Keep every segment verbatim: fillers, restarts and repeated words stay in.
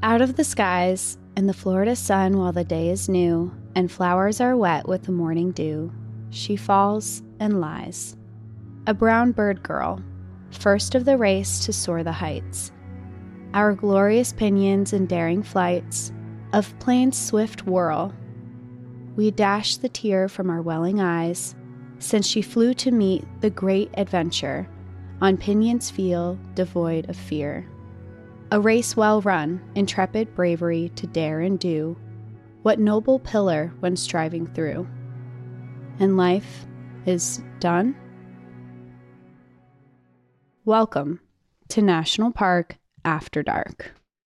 Out of the skies, in the Florida sun while the day is new, and flowers are wet with the morning dew, she falls and lies. A brown bird girl, first of the race to soar the heights. Our glorious pinions and daring flights, of plane's swift whirl, we dash the tear from our welling eyes, since she flew to meet the great adventure, on pinions feel devoid of fear. A race well run, intrepid bravery to dare and do, what noble pillar when striving through. And life is done? Welcome to National Park After Dark.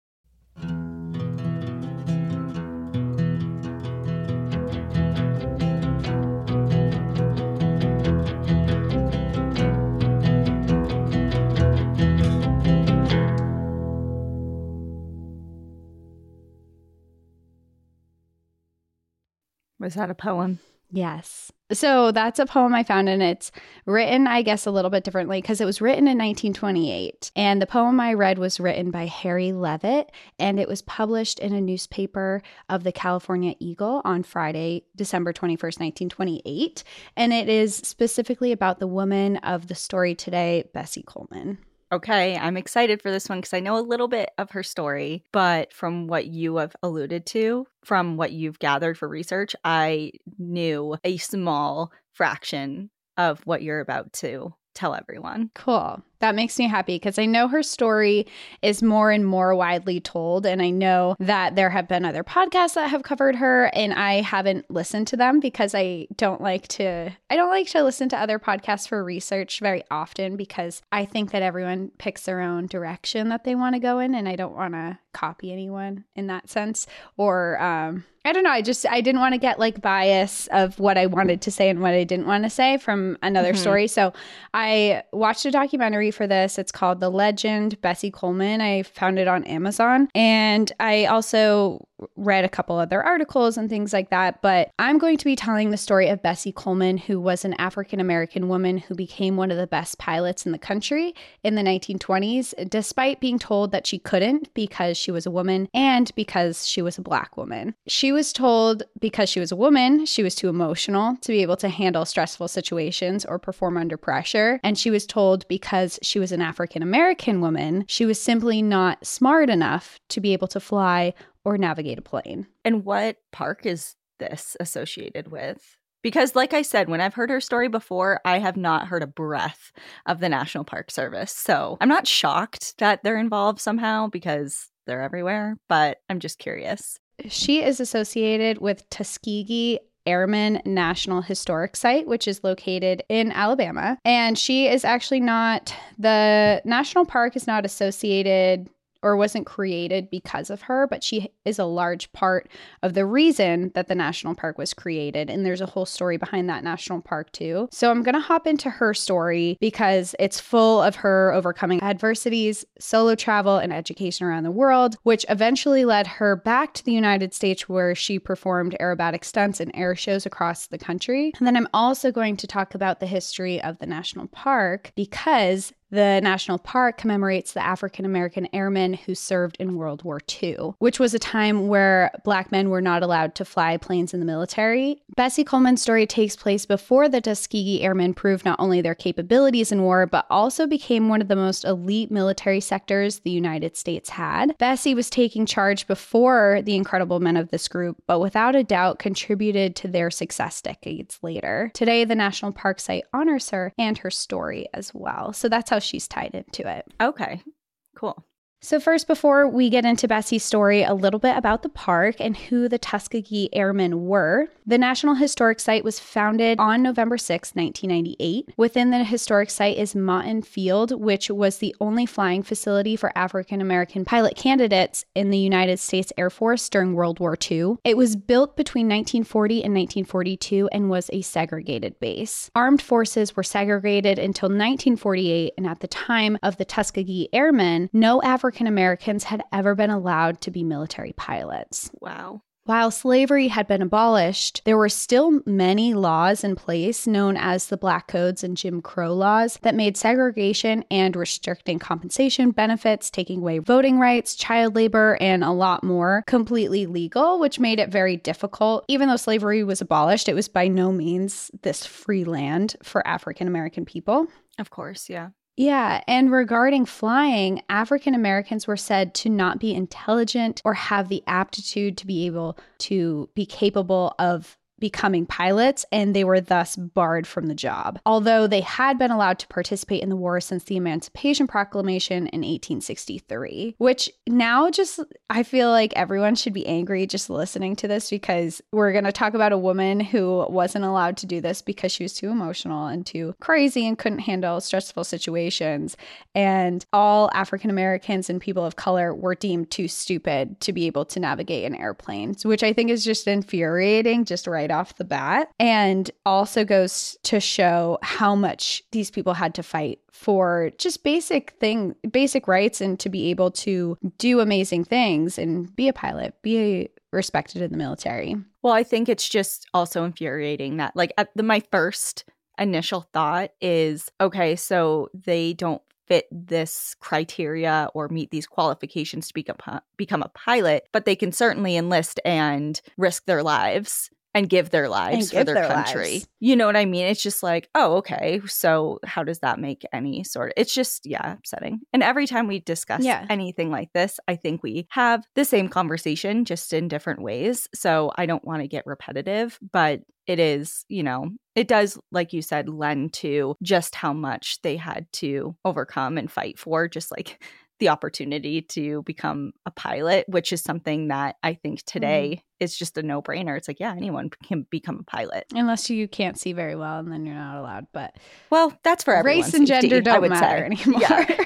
Was that a poem? Yes. So that's a poem I found, and it's written, I guess, a little bit differently because it was written in nineteen twenty-eight. And the poem I read was written by Harry Levitt, and it was published in a newspaper of the California Eagle on Friday, December twenty-first, nineteen twenty-eight. And it is specifically about the woman of the story today, Bessie Coleman. Okay, I'm excited for this one because I know a little bit of her story, but from what you have alluded to, from what you've gathered for research, I knew a small fraction of what you're about to tell everyone. Cool. That makes me happy because I know her story is more and more widely told. And I know that there have been other podcasts that have covered her, and I haven't listened to them because I don't like to, I don't like to listen to other podcasts for research very often because I think that everyone picks their own direction that they want to go in, and I don't want to copy anyone in that sense. Or, um, I don't know. I just, I didn't want to get like bias of what I wanted to say and what I didn't want to say from another mm-hmm. story. So I watched a documentary for this. It's called The Legend Bessie Coleman. I found it on Amazon. And I also read a couple other articles and things like that. But I'm going to be telling the story of Bessie Coleman, who was an African-American woman who became one of the best pilots in the country in the nineteen twenties, despite being told that she couldn't because she was a woman and because she was a Black woman. She was told because she was a woman, she was too emotional to be able to handle stressful situations or perform under pressure. And she was told because she was an African-American woman, she was simply not smart enough to be able to fly or navigate a plane. And what park is this associated with? Because like I said, when I've heard her story before, I have not heard a breath of the National Park Service. So I'm not shocked that they're involved somehow because they're everywhere, but I'm just curious. She is associated with Tuskegee Airmen National Historic Site, which is located in Alabama. And she is actually not, the national park is not associated or wasn't created because of her, but she is a large part of the reason that the national park was created. And there's a whole story behind that national park too. So I'm going to hop into her story because it's full of her overcoming adversities, solo travel, and education around the world, which eventually led her back to the United States where she performed aerobatic stunts and air shows across the country. And then I'm also going to talk about the history of the national park because the national park commemorates the African-American airmen who served in World War Two, which was a time where Black men were not allowed to fly planes in the military. Bessie Coleman's story takes place before the Tuskegee Airmen proved not only their capabilities in war, but also became one of the most elite military sectors the United States had. Bessie was taking charge before the incredible men of this group, but without a doubt contributed to their success decades later. Today, the National Park Site honors her and her story as well. So that's how she's tied into it. Okay, cool. So first, before we get into Bessie's story, a little bit about the park and who the Tuskegee Airmen were. The National Historic Site was founded on November sixth, nineteen ninety-eight. Within the historic site is Maughton Field, which was the only flying facility for African-American pilot candidates in the United States Air Force during World War Two. It was built between nineteen forty and nineteen forty-two and was a segregated base. Armed forces were segregated until nineteen forty-eight, and at the time of the Tuskegee Airmen, no African African Americans had ever been allowed to be military pilots. Wow. While slavery had been abolished, there were still many laws in place known as the Black Codes and Jim Crow laws that made segregation and restricting compensation benefits, taking away voting rights, child labor, and a lot more completely legal, which made it very difficult. Even though slavery was abolished, it was by no means this free land for African American people. Of course, yeah. Yeah, and regarding flying, African Americans were said to not be intelligent or have the aptitude to be able to be capable of becoming pilots, and they were thus barred from the job. Although they had been allowed to participate in the war since the Emancipation Proclamation in eighteen sixty-three, which now just, I feel like everyone should be angry just listening to this, because we're going to talk about a woman who wasn't allowed to do this because she was too emotional and too crazy and couldn't handle stressful situations. And all African Americans and people of color were deemed too stupid to be able to navigate an airplane, which I think is just infuriating just right off the bat, and also goes to show how much these people had to fight for just basic thing, basic rights, and to be able to do amazing things and be a pilot, be respected in the military. Well, I think it's just also infuriating that, like, at the, my first initial thought is, okay, so they don't fit this criteria or meet these qualifications to become, become a pilot, but they can certainly enlist and risk their lives and give their lives give for their, their country. lives. You know what I mean? It's just like, oh, okay. So how does that make any sort of, it's just, yeah, upsetting. And every time we discuss Yeah. anything like this, I think we have the same conversation just in different ways. So I don't want to get repetitive, but it is, you know, it does, like you said, lend to just how much they had to overcome and fight for, just like the opportunity to become a pilot, which is something that I think today mm-hmm. is just a no-brainer. It's like, yeah, anyone can become a pilot. Unless you can't see very well, and then you're not allowed. But well, that's for everyone's race and safety, gender don't I would matter say. anymore. Yeah.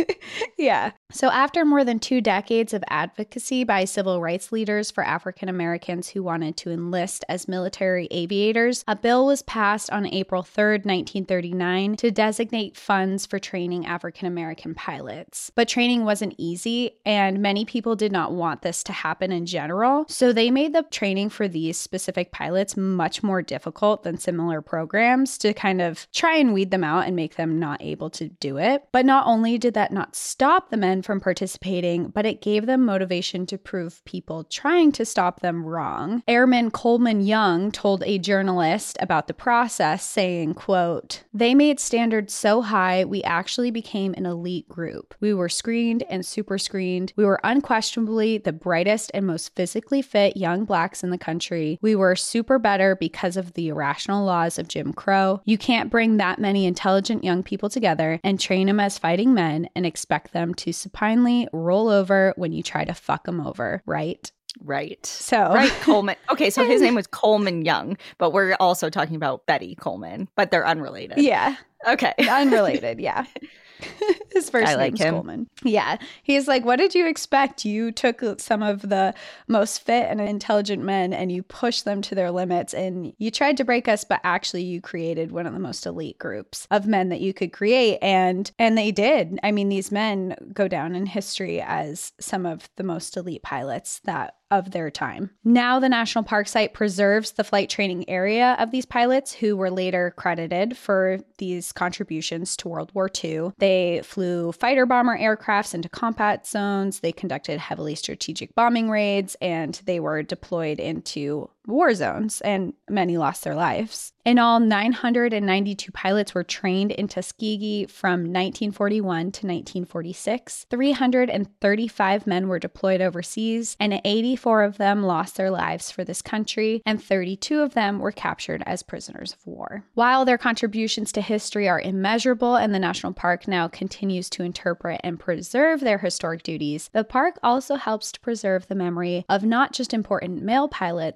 Yeah. So after more than two decades of advocacy by civil rights leaders for African Americans who wanted to enlist as military aviators, a bill was passed on April third, nineteen thirty-nine to designate funds for training African American pilots. But training wasn't easy, and many people did not want this to happen in general. So they made the training for these specific pilots much more difficult than similar programs to kind of try and weed them out and make them not able to do it. But not only did that not stop the men from participating, but it gave them motivation to prove people trying to stop them wrong. Airman Coleman Young told a journalist about the process, saying, quote, "They made standards so high, we actually became an elite group. We were screened and super screened. We were unquestionably the brightest and most physically fit young blacks in the country. We were super better because of the irrational laws of Jim Crow. You can't bring that many intelligent young people together and train them as fighting men and expect them to supinely roll over when you try to fuck them over, right?" Right. So, right, Coleman. Okay, so his name was Coleman Young, but we're also talking about Betty Coleman, but they're unrelated. Yeah. Okay. Unrelated, yeah. His first I like name's him. Coleman. Yeah. He's like, what did you expect? You took some of the most fit and intelligent men and you pushed them to their limits, and you tried to break us, but actually you created one of the most elite groups of men that you could create. And and they did. I mean, these men go down in history as some of the most elite pilots that of their time. Now, the National Park Site preserves the flight training area of these pilots who were later credited for these contributions to World War Two. They flew fighter bomber aircrafts into combat zones, they conducted heavily strategic bombing raids, and they were deployed into war zones, and many lost their lives. In all, nine hundred ninety-two pilots were trained in Tuskegee from nineteen forty-one to nineteen forty-six. three hundred thirty-five men were deployed overseas, and eighty-four of them lost their lives for this country, and thirty-two of them were captured as prisoners of war. While their contributions to history are immeasurable and the National Park now continues to interpret and preserve their historic duties, the park also helps to preserve the memory of not just important male pilots, but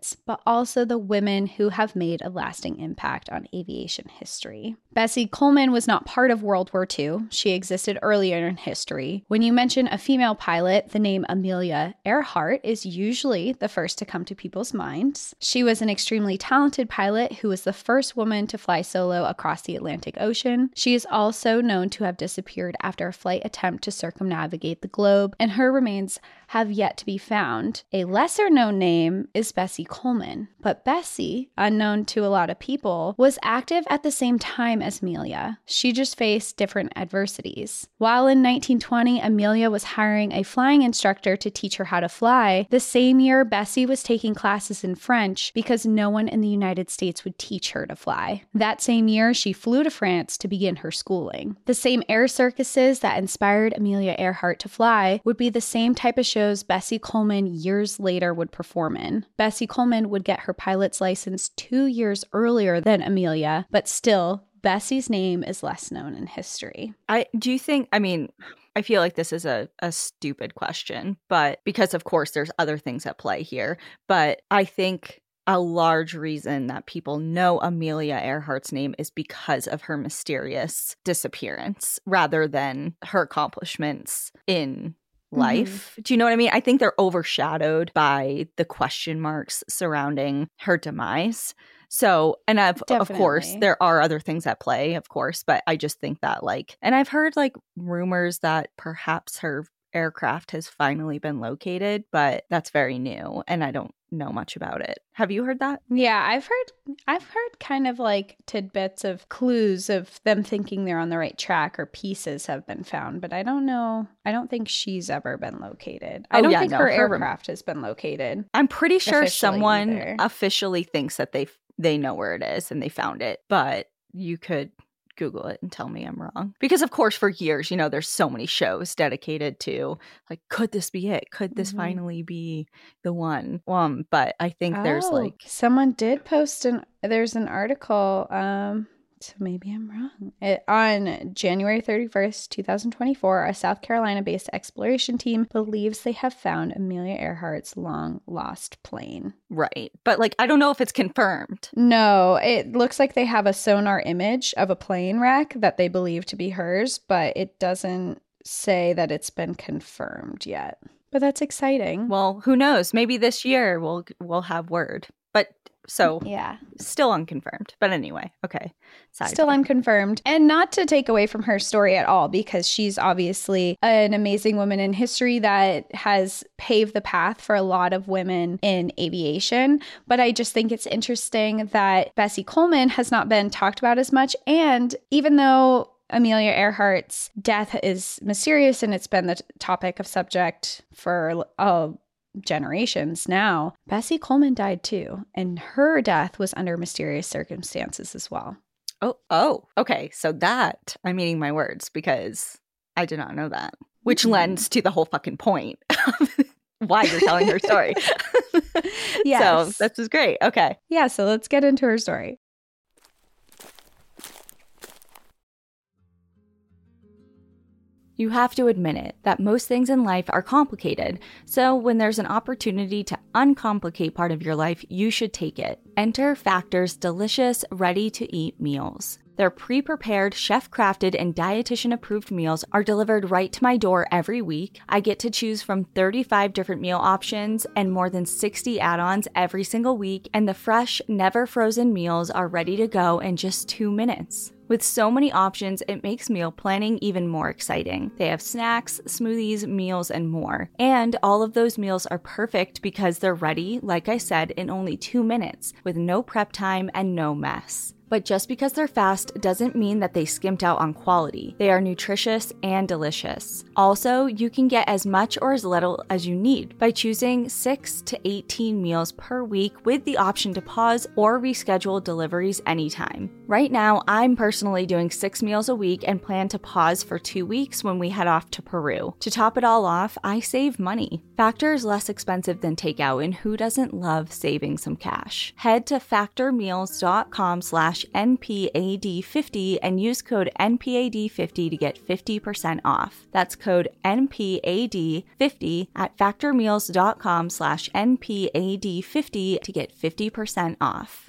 also the women who have made a lasting impact on aviation history. Bessie Coleman was not part of World War Two. She existed earlier in history. When you mention a female pilot, the name Amelia Earhart is usually the first to come to people's minds. She was an extremely talented pilot who was the first woman to fly solo across the Atlantic Ocean. She is also known to have disappeared after a flight attempt to circumnavigate the globe, and her remains have yet to be found. A lesser known name is Bessie Coleman, but Bessie, unknown to a lot of people, was active at the same time as Amelia. She just faced different adversities. While in nineteen twenty, Amelia was hiring a flying instructor to teach her how to fly, the same year Bessie was taking classes in French because no one in the United States would teach her to fly. That same year, she flew to France to begin her schooling. The same air circuses that inspired Amelia Earhart to fly would be the same type of shows Bessie Coleman years later would perform in. Bessie Coleman would get her pilot's license two years earlier than Amelia, but still, Bessie's name is less known in history. I do you think, I mean, I feel like this is a, a stupid question, but because of course there's other things at play here, but I think a large reason that people know Amelia Earhart's name is because of her mysterious disappearance rather than her accomplishments in life. Mm-hmm. Do you know what I mean? I think they're overshadowed by the question marks surrounding her demise. So, and I've, of course, there are other things at play, of course, but I just think that like, and I've heard like rumors that perhaps her aircraft has finally been located, but that's very new and I don't know much about it. Have you heard that? Yeah, I've heard I've heard kind of like tidbits of clues of them thinking they're on the right track or pieces have been found, but I don't know. I don't think she's ever been located. I oh, don't yeah, think no, her, her aircraft has been located. I'm pretty sure someone either. officially thinks that they they know where it is and they found it, but you could Google it and tell me I'm wrong. Because of course for years, you know, there's so many shows dedicated to like, could this be it? Could this mm-hmm. finally be the one? Um, but I think oh, there's like someone did post an there's an article, um, so maybe I'm wrong. It, on January thirty-first, twenty twenty-four, a South Carolina-based exploration team believes they have found Amelia Earhart's long-lost plane. Right. But like, I don't know if it's confirmed. No, it looks like they have a sonar image of a plane wreck that they believe to be hers, but it doesn't say that it's been confirmed yet. But that's exciting. Well, who knows? Maybe this year we'll we'll have word. But so yeah, still unconfirmed. But anyway, okay. Side still point. Unconfirmed. And not to take away from her story at all, because she's obviously an amazing woman in history that has paved the path for a lot of women in aviation. But I just think it's interesting that Bessie Coleman has not been talked about as much. And even though Amelia Earhart's death is mysterious and it's been the t- topic of subject for uh, generations now, Bessie Coleman died too, and her death was under mysterious circumstances as well. Oh, oh, okay. So that, I'm eating my words because I did not know that, which mm-hmm. lends to the whole fucking point of why you're telling her story. Yes. So this is great. Okay. Yeah, so let's get into her story. You have to admit it, that most things in life are complicated, so when there's an opportunity to uncomplicate part of your life, you should take it. Enter Factor's delicious, ready-to-eat meals. Their pre-prepared, chef-crafted, and dietitian-approved meals are delivered right to my door every week. I get to choose from thirty-five different meal options and more than sixty add-ons every single week, and the fresh, never-frozen meals are ready to go in just two minutes. With so many options, it makes meal planning even more exciting. They have snacks, smoothies, meals, and more. And all of those meals are perfect because they're ready, like I said, in only two minutes, with no prep time and no mess. But just because they're fast doesn't mean that they skimped out on quality. They are nutritious and delicious. Also, you can get as much or as little as you need by choosing six to eighteen meals per week with the option to pause or reschedule deliveries anytime. Right now, I'm personally doing six meals a week and plan to pause for two weeks when we head off to Peru. To top it all off, I save money. Factor is less expensive than takeout, and who doesn't love saving some cash? Head to factormeals.com slash slash N P A D fifty and use code N P A D fifty to get fifty percent off. That's code N P A D fifty at factormeals.com slash N P A D fifty to get fifty percent off.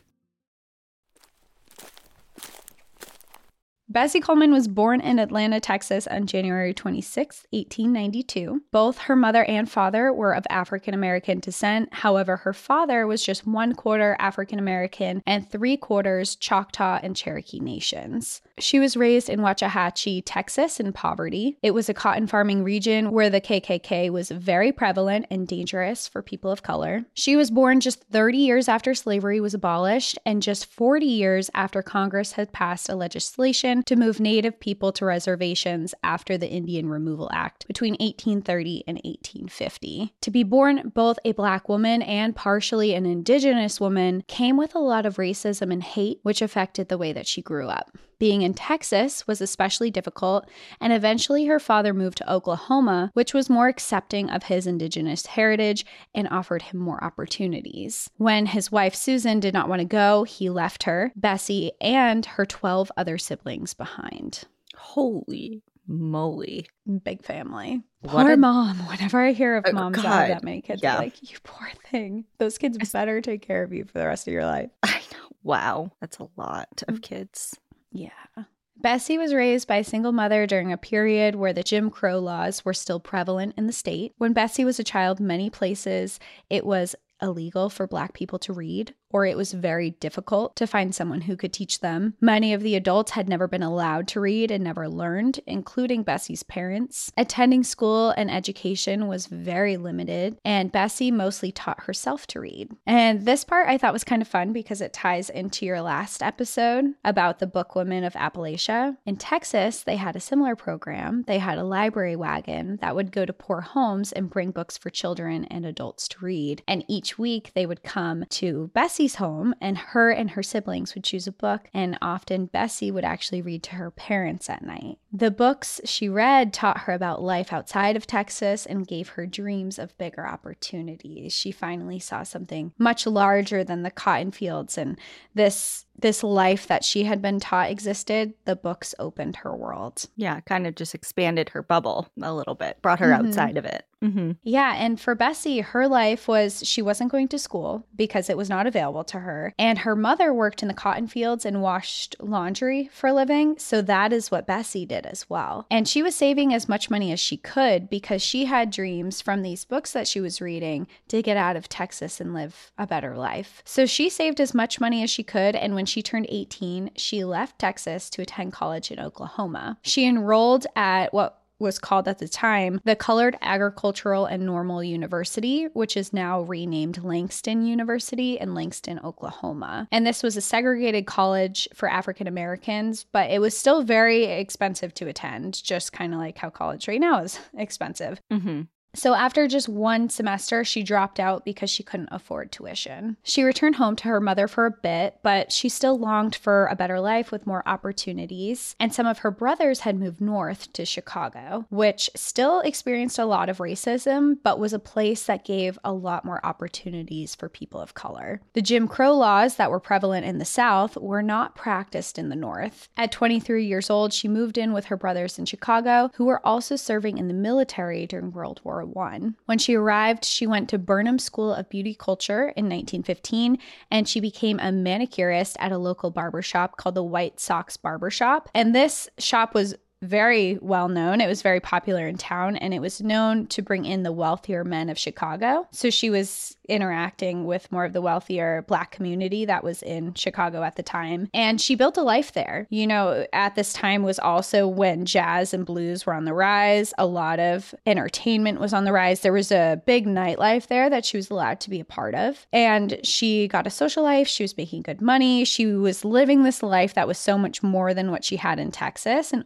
Bessie Coleman was born in Atlanta, Texas on January twenty-sixth, eighteen ninety-two. Both her mother and father were of African American descent. However, her father was just one quarter African American and three quarters Choctaw and Cherokee nations. She was raised in Waxahachie, Texas, in poverty. It was a cotton farming region where the K K K was very prevalent and dangerous for people of color. She was born just thirty years after slavery was abolished and just forty years after Congress had passed a legislation to move Native people to reservations after the Indian Removal Act between eighteen thirty and eighteen fifty. To be born both a Black woman and partially an Indigenous woman came with a lot of racism and hate, which affected the way that she grew up. Being in Texas was especially difficult, and eventually her father moved to Oklahoma, which was more accepting of his Indigenous heritage and offered him more opportunities. When his wife Susan did not want to go, he left her, Bessie, and her twelve other siblings behind. Holy moly. Big family. What Poor a- mom. Whenever I hear of Oh, moms that God. have that many kids, Yeah. I'm like, you poor thing. Those kids better take care of you for the rest of your life. I know. Wow. That's a lot of kids. Yeah. Bessie was raised by a single mother during a period where the Jim Crow laws were still prevalent in the state. When Bessie was a child, many places it was illegal for Black people to read, or it was very difficult to find someone who could teach them. Many of the adults had never been allowed to read and never learned, including Bessie's parents. Attending school and education was very limited, and Bessie mostly taught herself to read. And this part I thought was kind of fun because it ties into your last episode about the Bookwomen of Appalachia. In Texas, they had a similar program. They had a library wagon that would go to poor homes and bring books for children and adults to read. And each week they would come to Bessie's home, and her and her siblings would choose a book, and often Bessie would actually read to her parents at night. The books she read taught her about life outside of Texas and gave her dreams of bigger opportunities. She finally saw something much larger than the cotton fields, and this this life that she had been taught existed. The books opened her world. Yeah, kind of just expanded her bubble a little bit, brought her Mhm. outside of it. Mm-hmm. Yeah, and for Bessie, her life was she wasn't going to school because it was not available to her. And her mother worked in the cotton fields and washed laundry for a living. So that is what Bessie did as well. And she was saving as much money as she could because she had dreams from these books that she was reading to get out of Texas and live a better life. So she saved as much money as she could. And when she turned eighteen, she left Texas to attend college in Oklahoma. She enrolled at what was called at the time the Colored Agricultural and Normal University, which is now renamed Langston University in Langston, Oklahoma. And this was a segregated college for African Americans, but it was still very expensive to attend, just kind of like how college right now is expensive. Mm-hmm. So after just one semester, she dropped out because she couldn't afford tuition. She returned home to her mother for a bit, but she still longed for a better life with more opportunities. And some of her brothers had moved north to Chicago, which still experienced a lot of racism, but was a place that gave a lot more opportunities for people of color. The Jim Crow laws that were prevalent in the South were not practiced in the North. At twenty-three years old, she moved in with her brothers in Chicago, who were also serving in the military during World War One. When she arrived, she went to Burnham School of Beauty Culture in nineteen fifteen, and she became a manicurist at a local barbershop called the White Sox Barbershop. And this shop was very well known. It was very popular in town, and it was known to bring in the wealthier men of Chicago. So she was interacting with more of the wealthier Black community that was in Chicago at the time. And she built a life there. You know, at this time was also when jazz and blues were on the rise. A lot of entertainment was on the rise. There was a big nightlife there that she was allowed to be a part of. And she got a social life. She was making good money. She was living this life that was so much more than what she had in Texas. And overall,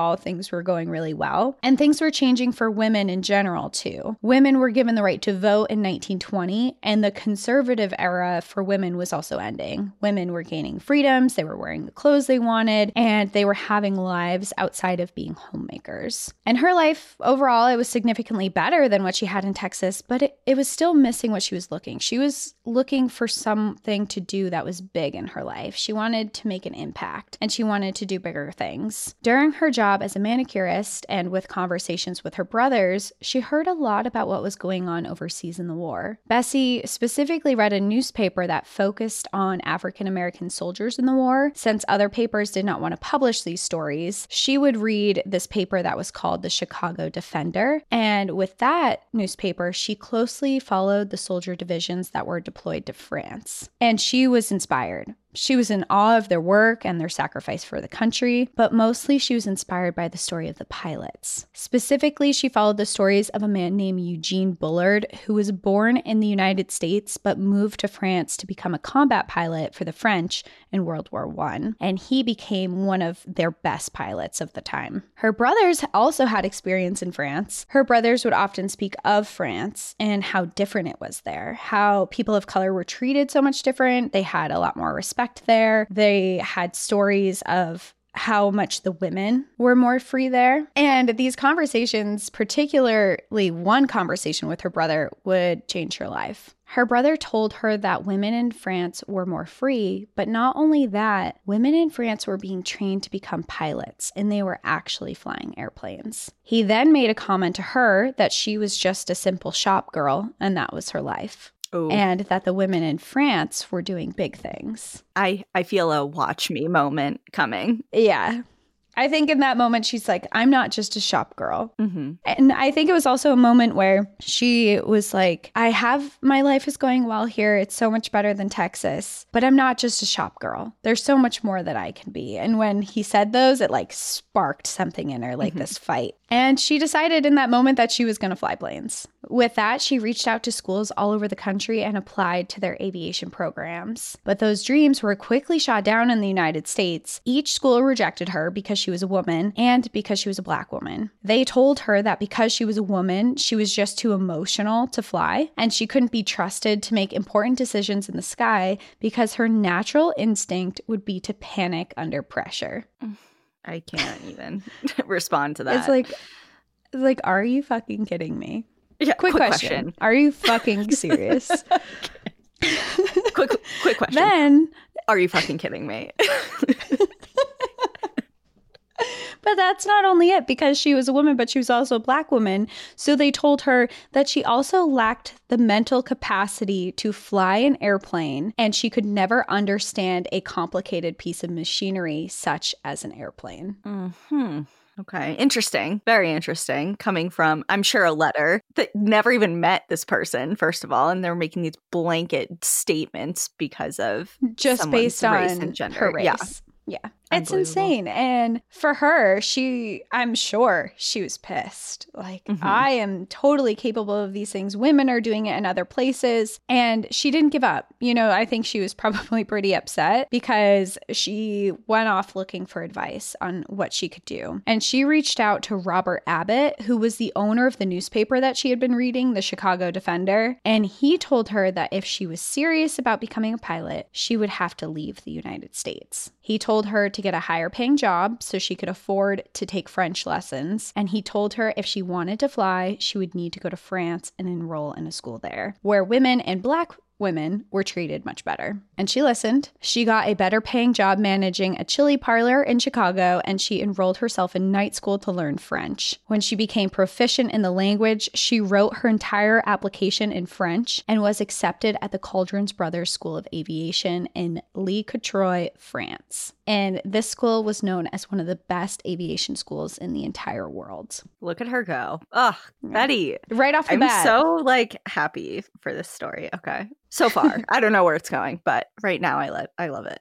overall, things were going really well. And things were changing for women in general, too. Women were given the right to vote in nineteen twenty, and the conservative era for women was also ending. Women were gaining freedoms, they were wearing the clothes they wanted, and they were having lives outside of being homemakers. And her life, overall, it was significantly better than what she had in Texas, but it, it was still missing what she was looking. She was looking for something to do that was big in her life. She wanted to make an impact, and she wanted to do bigger things. During her job as a manicurist and with conversations with her brothers, she heard a lot about what was going on overseas in the war. Bessie specifically read a newspaper that focused on African American soldiers in the war. Since other papers did not want to publish these stories, she would read this paper that was called the Chicago Defender. And with that newspaper, she closely followed the soldier divisions that were deployed to France. And she was inspired. She was in awe of their work and their sacrifice for the country, but mostly she was inspired by the story of the pilots. Specifically, she followed the stories of a man named Eugene Bullard, who was born in the United States but moved to France to become a combat pilot for the French in World War One, and he became one of their best pilots of the time. Her brothers also had experience in France. Her brothers would often speak of France and how different it was there, how people of color were treated so much different. They had a lot more respect there. They had stories of how much the women were more free there. And these conversations, particularly one conversation with her brother, would change her life. Her brother told her that women in France were more free, but not only that, women in France were being trained to become pilots, and they were actually flying airplanes. He then made a comment to her that she was just a simple shop girl, and that was her life. Ooh. And that the women in France were doing big things. I, I feel a watch me moment coming. Yeah. I think in that moment, she's like, I'm not just a shop girl. Mm-hmm. And I think it was also a moment where she was like, I have, my life is going well here. It's so much better than Texas, but I'm not just a shop girl. There's so much more that I can be. And when he said those, it like sparked something in her, like mm-hmm. this fight. And she decided in that moment that she was going to fly planes. With that, she reached out to schools all over the country and applied to their aviation programs. But those dreams were quickly shot down in the United States. Each school rejected her because she was a woman and because she was a Black woman. They told her that because she was a woman, she was just too emotional to fly, and she couldn't be trusted to make important decisions in the sky because her natural instinct would be to panic under pressure. I can't even respond to that. It's like, it's like, are you fucking kidding me? Yeah, quick, quick question. question. Are you fucking serious? quick, quick question. Then, are you fucking kidding me? But that's not only it, because she was a woman, but she was also a Black woman. So they told her that she also lacked the mental capacity to fly an airplane, and she could never understand a complicated piece of machinery such as an airplane. Hmm. Okay. Interesting. Very interesting. Coming from, I'm sure, a letter that never even met this person, first of all, and they're making these blanket statements because of just based on race and gender. Her race. Yeah. Yeah. It's insane. And for her, she, I'm sure she was pissed. Like, mm-hmm. I am totally capable of these things. Women are doing it in other places. And she didn't give up. You know, I think she was probably pretty upset because she went off looking for advice on what she could do. And she reached out to Robert Abbott, who was the owner of the newspaper that she had been reading, the Chicago Defender. And he told her that if she was serious about becoming a pilot, she would have to leave the United States. He told her to get a higher paying job so she could afford to take French lessons. And he told her if she wanted to fly, she would need to go to France and enroll in a school there, where women and Black women were treated much better. And she listened. She got a better paying job managing a chili parlor in Chicago, and she enrolled herself in night school to learn French. When she became proficient in the language, she wrote her entire application in French and was accepted at the Cauldrons Brothers School of Aviation in Le Courtrai, France. And this school was known as one of the best aviation schools in the entire world. Look at her go. Oh, Betty. Right off the I'm bat. I'm so like happy for this story. Okay. So far. I don't know where it's going, but right now I, let, I love it.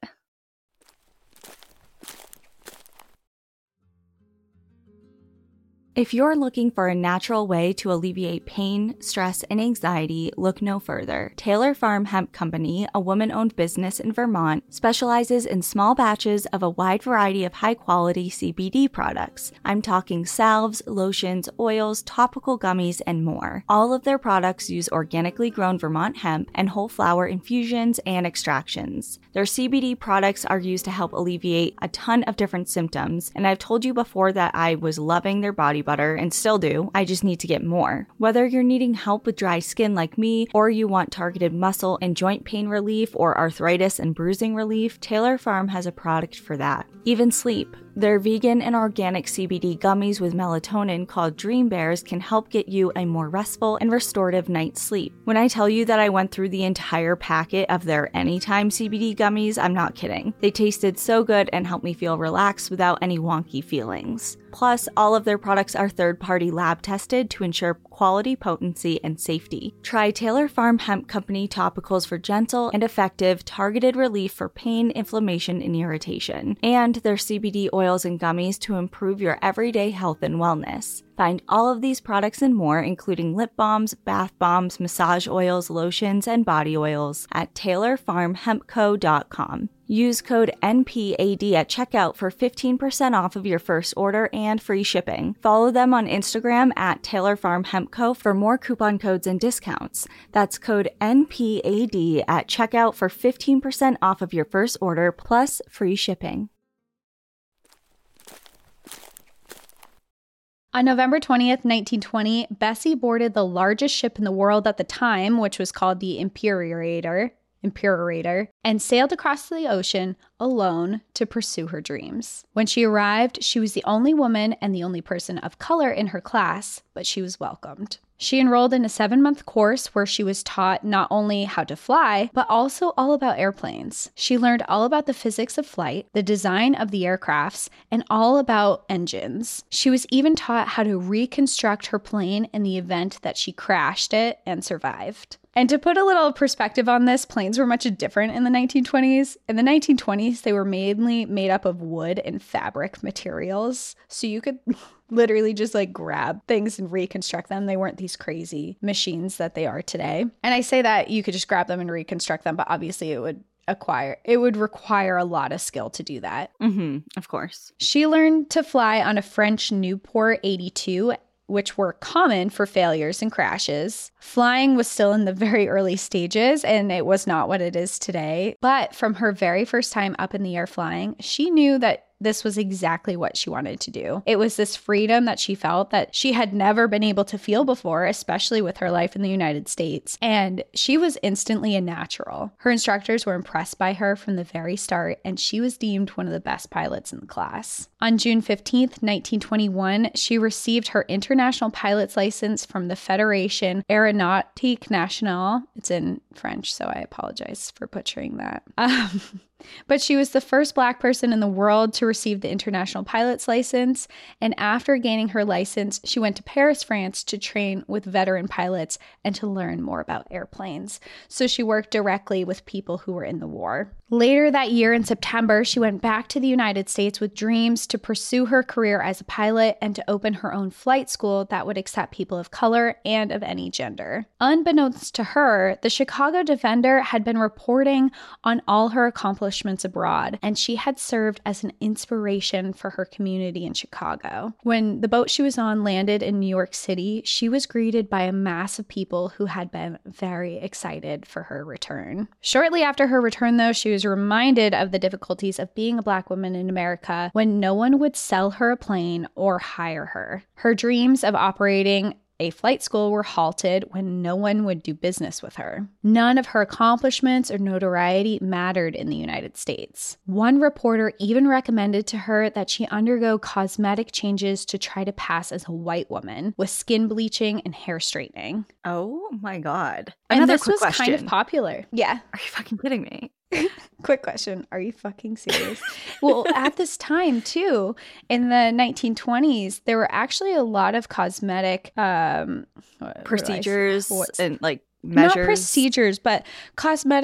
If you're looking for a natural way to alleviate pain, stress, and anxiety, look no further. Taylor Farm Hemp Company, a woman-owned business in Vermont, specializes in small batches of a wide variety of high-quality C B D products. I'm talking salves, lotions, oils, topical gummies, and more. All of their products use organically grown Vermont hemp and whole flower infusions and extractions. Their C B D products are used to help alleviate a ton of different symptoms, and I've told you before that I was loving their body butter and still do. I just need to get more. Whether you're needing help with dry skin like me, or you want targeted muscle and joint pain relief or arthritis and bruising relief, Taylor Farm has a product for that. Even sleep. Their vegan and organic C B D gummies with melatonin called Dream Bears can help get you a more restful and restorative night's sleep. When I tell you that I went through the entire packet of their Anytime C B D gummies, I'm not kidding. They tasted so good and helped me feel relaxed without any wonky feelings. Plus, all of their products are third-party lab tested to ensure quality, potency, and safety. Try Taylor Farm Hemp Company topicals for gentle and effective targeted relief for pain, inflammation, and irritation, and their C B D oils and gummies to improve your everyday health and wellness. Find all of these products and more, including lip balms, bath bombs, massage oils, lotions, and body oils at taylor farm hemp co dot com. Use code N P A D at checkout for fifteen percent off of your first order and free shipping. Follow them on Instagram at Taylor Farm Hemp Co for more coupon codes and discounts. That's code N P A D at checkout for fifteen percent off of your first order plus free shipping. On November twentieth, nineteen twenty, Bessie boarded the largest ship in the world at the time, which was called the Imperator, Imperator, and sailed across the ocean alone to pursue her dreams. When she arrived, she was the only woman and the only person of color in her class, but she was welcomed. She enrolled in a seven-month course where she was taught not only how to fly, but also all about airplanes. She learned all about the physics of flight, the design of the aircrafts, and all about engines. She was even taught how to reconstruct her plane in the event that she crashed it and survived. And to put a little perspective on this, planes were much different in the nineteen twenties. In the nineteen twenties, they were mainly made up of wood and fabric materials. So you could literally just like grab things and reconstruct them. They weren't these crazy machines that they are today. And I say that you could just grab them and reconstruct them, but obviously it would acquire, it would require a lot of skill to do that. Mm-hmm, of course. She learned to fly on a French Newport eighty-two, which were common for failures and crashes. Flying was still in the very early stages, and it was not what it is today. But from her very first time up in the air flying, she knew that this was exactly what she wanted to do. It was this freedom that she felt that she had never been able to feel before, especially with her life in the United States. And she was instantly a natural. Her instructors were impressed by her from the very start, and she was deemed one of the best pilots in the class. On June fifteenth, nineteen twenty-one, she received her international pilot's license from the Fédération Aéronautique Nationale. It's in French, so I apologize for butchering that. Um, But she was the first Black person in the world to receive the international pilot's license. And after gaining her license, she went to Paris, France to train with veteran pilots and to learn more about airplanes. So she worked directly with people who were in the war. Later that year in September, she went back to the United States with dreams to pursue her career as a pilot and to open her own flight school that would accept people of color and of any gender. Unbeknownst to her, the Chicago Defender had been reporting on all her accomplishments abroad, and she had served as an inspiration for her community in Chicago. When the boat she was on landed in New York City, she was greeted by a mass of people who had been very excited for her return. Shortly after her return, though, she was reminded of the difficulties of being a Black woman in America when no one would sell her a plane or hire her. Her dreams of operating a flight school were halted when no one would do business with her. None of her accomplishments or notoriety mattered in the United States. One reporter even recommended to her that she undergo cosmetic changes to try to pass as a white woman with skin bleaching and hair straightening. Oh my God. And Another this quick was question. kind of popular. Yeah. Are you fucking kidding me? Quick question. Are you fucking serious? Well, at this time, too, in the nineteen twenties, there were actually a lot of cosmetic um, procedures and like measures. Not procedures, but cosmetic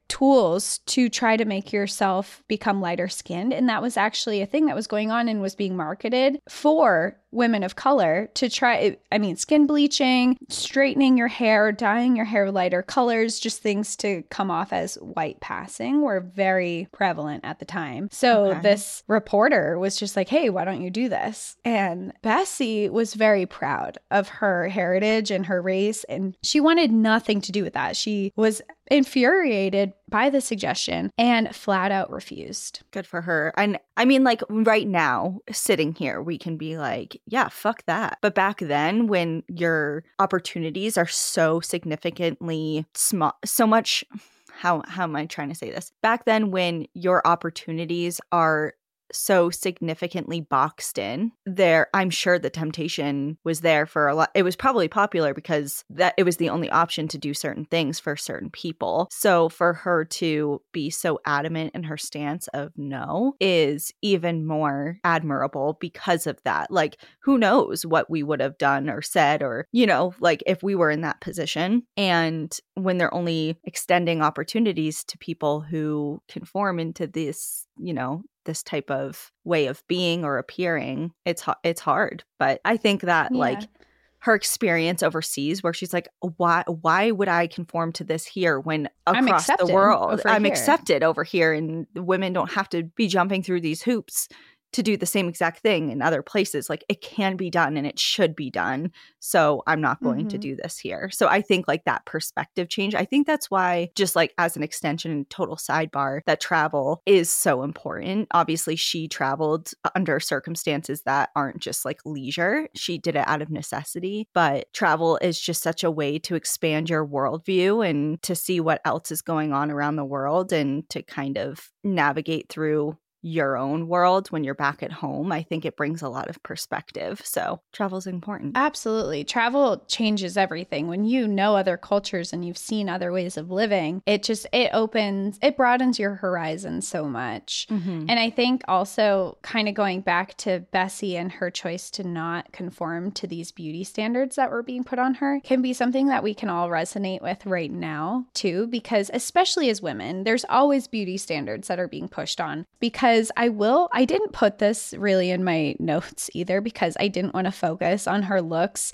tools to try to make yourself become lighter skinned. And that was actually a thing that was going on and was being marketed for women of color to try, I mean, skin bleaching, straightening your hair, dyeing your hair lighter colors, just things to come off as white passing were very prevalent at the time. So Okay. this reporter was just like, hey, why don't you do this? And Bessie was very proud of her heritage and her race, and she wanted nothing to do with that. She was infuriated by the suggestion and flat out refused. Good for her. And I mean, like right now, sitting here, we can be like, yeah, fuck that. But back then, when your opportunities are so significantly small, so much, how, how am I trying to say this? Back then, when your opportunities are so significantly boxed in there, I'm sure the temptation was there for a lot. It was probably popular because that it was the only option to do certain things for certain people. So for her to be so adamant in her stance of no is even more admirable because of that. Like, who knows what we would have done or said, or, you know, like if we were in that position. And when they're only extending opportunities to people who conform into this, you know, this type of way of being or appearing, it's it's hard. But I think that yeah. like her experience overseas, where she's like, why why would I conform to this here when across the world I'm here. accepted over here, and women don't have to be jumping through these hoops to do the same exact thing in other places. Like, it can be done and it should be done. So I'm not going mm-hmm. to do this here. So I think like that perspective change, I think that's why, just like as an extension and total sidebar, that travel is so important. Obviously, she traveled under circumstances that aren't just like leisure. She did it out of necessity, but travel is just such a way to expand your worldview and to see what else is going on around the world and to kind of navigate through your own world when you're back at home. I think it brings a lot of perspective. So travel is important. Absolutely. Travel changes everything. When you know other cultures and you've seen other ways of living, it just, it opens, it broadens your horizon so much. Mm-hmm. And I think also kind of going back to Bessie and her choice to not conform to these beauty standards that were being put on her can be something that we can all resonate with right now too, because especially as women, there's always beauty standards that are being pushed on. Because Because I will, I didn't put this really in my notes either because I didn't want to focus on her looks,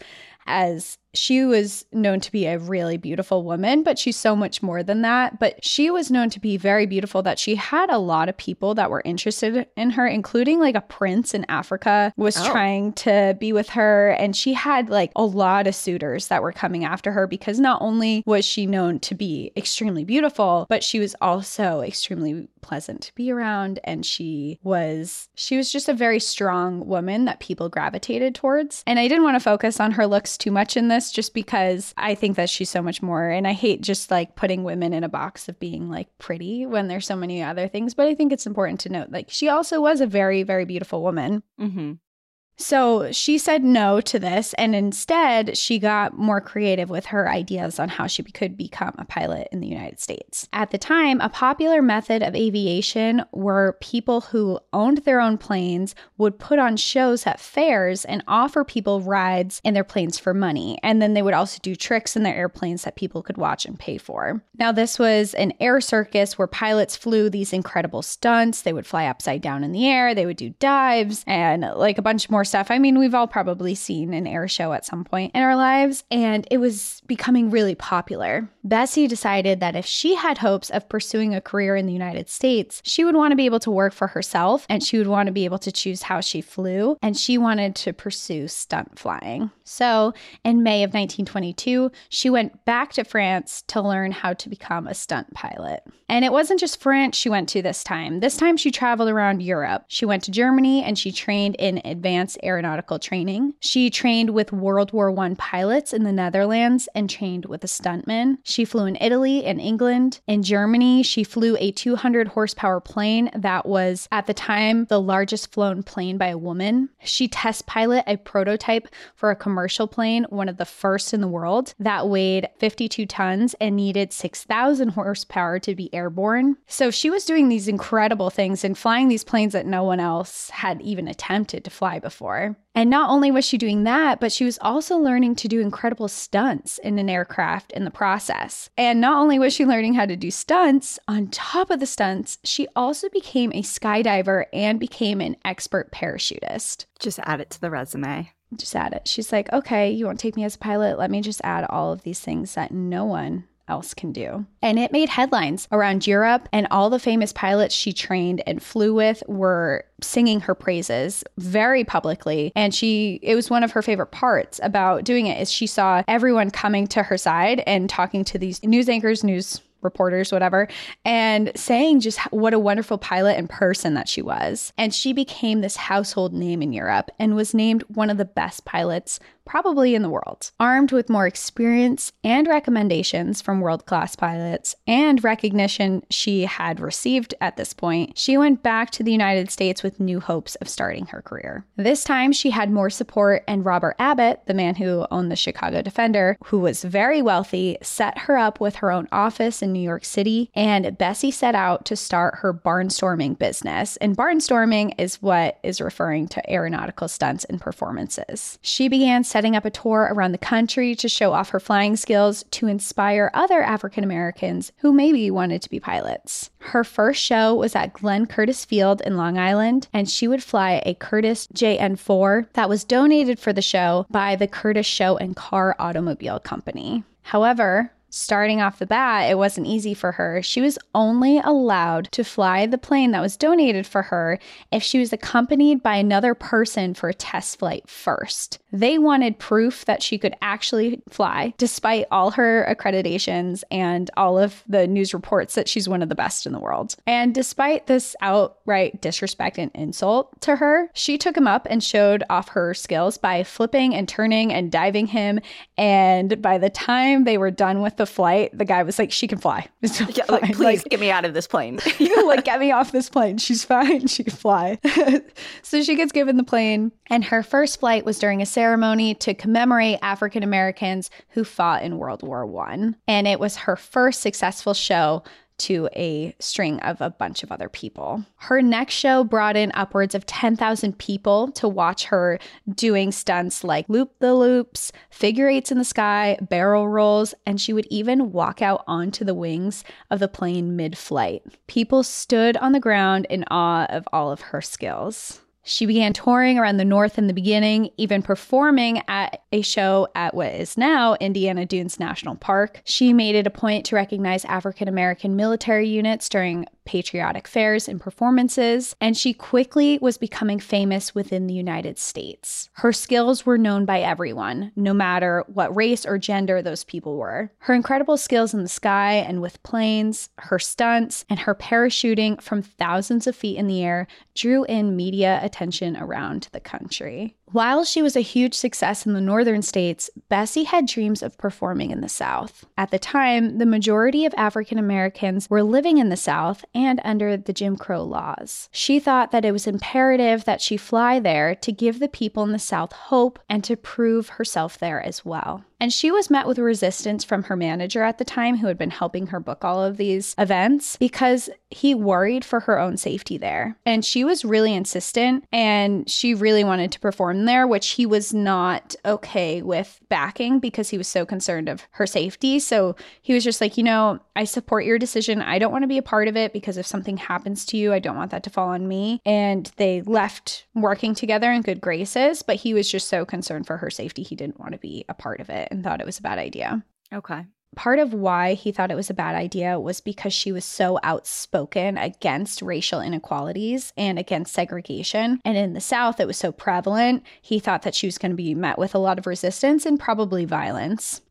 as she was known to be a really beautiful woman, but she's so much more than that. But she was known to be very beautiful, that she had a lot of people that were interested in her, including like a prince in Africa was oh. trying to be with her. And she had like a lot of suitors that were coming after her because not only was she known to be extremely beautiful, but she was also extremely pleasant to be around. And she was, she was just a very strong woman that people gravitated towards. And I didn't want to focus on her looks too much in this just because I think that she's so much more. And I hate just like putting women in a box of being like pretty when there's so many other things. But I think it's important to note, like, she also was a very, very beautiful woman. Mm-hmm. So she said no to this, and instead she got more creative with her ideas on how she could become a pilot in the United States. At the time, a popular method of aviation were people who owned their own planes would put on shows at fairs and offer people rides in their planes for money. And then they would also do tricks in their airplanes that people could watch and pay for. Now, this was an air circus where pilots flew these incredible stunts. They would fly upside down in the air. They would do dives and like a bunch more stuff. I mean, we've all probably seen an air show at some point in our lives, and it was becoming really popular. Bessie decided that if she had hopes of pursuing a career in the United States, she would want to be able to work for herself, and she would want to be able to choose how she flew, and she wanted to pursue stunt flying. So in May of nineteen twenty-two, she went back to France to learn how to become a stunt pilot. And it wasn't just France she went to this time. This time she traveled around Europe. She went to Germany and she trained in advanced aeronautical training. She trained with World War One pilots in the Netherlands and trained with a stuntman. She flew in Italy and England. In Germany, she flew a two hundred horsepower plane that was, at the time, the largest flown plane by a woman. She test pilot a prototype for a commercial commercial plane, one of the first in the world, that weighed fifty-two tons and needed six thousand horsepower to be airborne. So she was doing these incredible things and flying these planes that no one else had even attempted to fly before. And not only was she doing that, but she was also learning to do incredible stunts in an aircraft in the process. And not only was she learning how to do stunts, on top of the stunts, she also became a skydiver and became an expert parachutist. Just add it to the resume. Just add it. She's like, okay, you won't take me as a pilot. Let me just add all of these things that no one else can do. And it made headlines around Europe, and all the famous pilots she trained and flew with were singing her praises very publicly. And she, it was one of her favorite parts about doing it is she saw everyone coming to her side and talking to these news anchors, news reporters, whatever, and saying just what a wonderful pilot and person that she was. And she became this household name in Europe and was named one of the best pilots probably in the world. Armed with more experience and recommendations from world-class pilots and recognition she had received at this point, she went back to the United States with new hopes of starting her career. This time, she had more support, and Robert Abbott, the man who owned the Chicago Defender, who was very wealthy, set her up with her own office in New York City, and Bessie set out to start her barnstorming business. And barnstorming is what is referring to aeronautical stunts and performances. She began setting up a tour around the country to show off her flying skills to inspire other African Americans who maybe wanted to be pilots. Her first show was at Glenn Curtiss Field in Long Island, and she would fly a Curtiss J N four that was donated for the show by the Curtiss Show and Car Automobile Company. However, starting off the bat, it wasn't easy for her. She was only allowed to fly the plane that was donated for her if she was accompanied by another person for a test flight first. They wanted proof that she could actually fly, despite all her accreditations and all of the news reports that she's one of the best in the world. And despite this outright disrespect and insult to her, she took him up and showed off her skills by flipping and turning and diving him. And by the time they were done with the flight, the guy was like, she can fly. Yeah, like, please like, get me out of this plane. Like, get me off this plane. She's fine. She can fly. So she gets given the plane, and her first flight was during a ceremony to commemorate African Americans who fought in World War One. And it was her first successful show to a string of a bunch of other people. Her next show brought in upwards of ten thousand people to watch her doing stunts like loop-the-loops, figure eights in the sky, barrel rolls, and she would even walk out onto the wings of the plane mid-flight. People stood on the ground in awe of all of her skills. She began touring around the North in the beginning, even performing at a show at what is now Indiana Dunes National Park. She made it a point to recognize African American military units during patriotic fairs and performances, and she quickly was becoming famous within the United States. Her skills were known by everyone, no matter what race or gender those people were. Her incredible skills in the sky and with planes, her stunts, and her parachuting from thousands of feet in the air drew in media attention around the country. While she was a huge success in the northern states, Bessie had dreams of performing in the South. At the time, the majority of African Americans were living in the South and under the Jim Crow laws. She thought that it was imperative that she fly there to give the people in the South hope and to prove herself there as well. And she was met with resistance from her manager at the time, who had been helping her book all of these events, because he worried for her own safety there. And she was really insistent, and she really wanted to perform there, which he was not okay with backing because he was so concerned of her safety. So he was just like, you know, I support your decision. I don't want to be a part of it because if something happens to you, I don't want that to fall on me. And they left working together in good graces, but he was just so concerned for her safety, he didn't want to be a part of it and thought it was a bad idea. Okay. Part of why he thought it was a bad idea was because she was so outspoken against racial inequalities and against segregation. And in the South, it was so prevalent. He thought that she was going to be met with a lot of resistance and probably violence.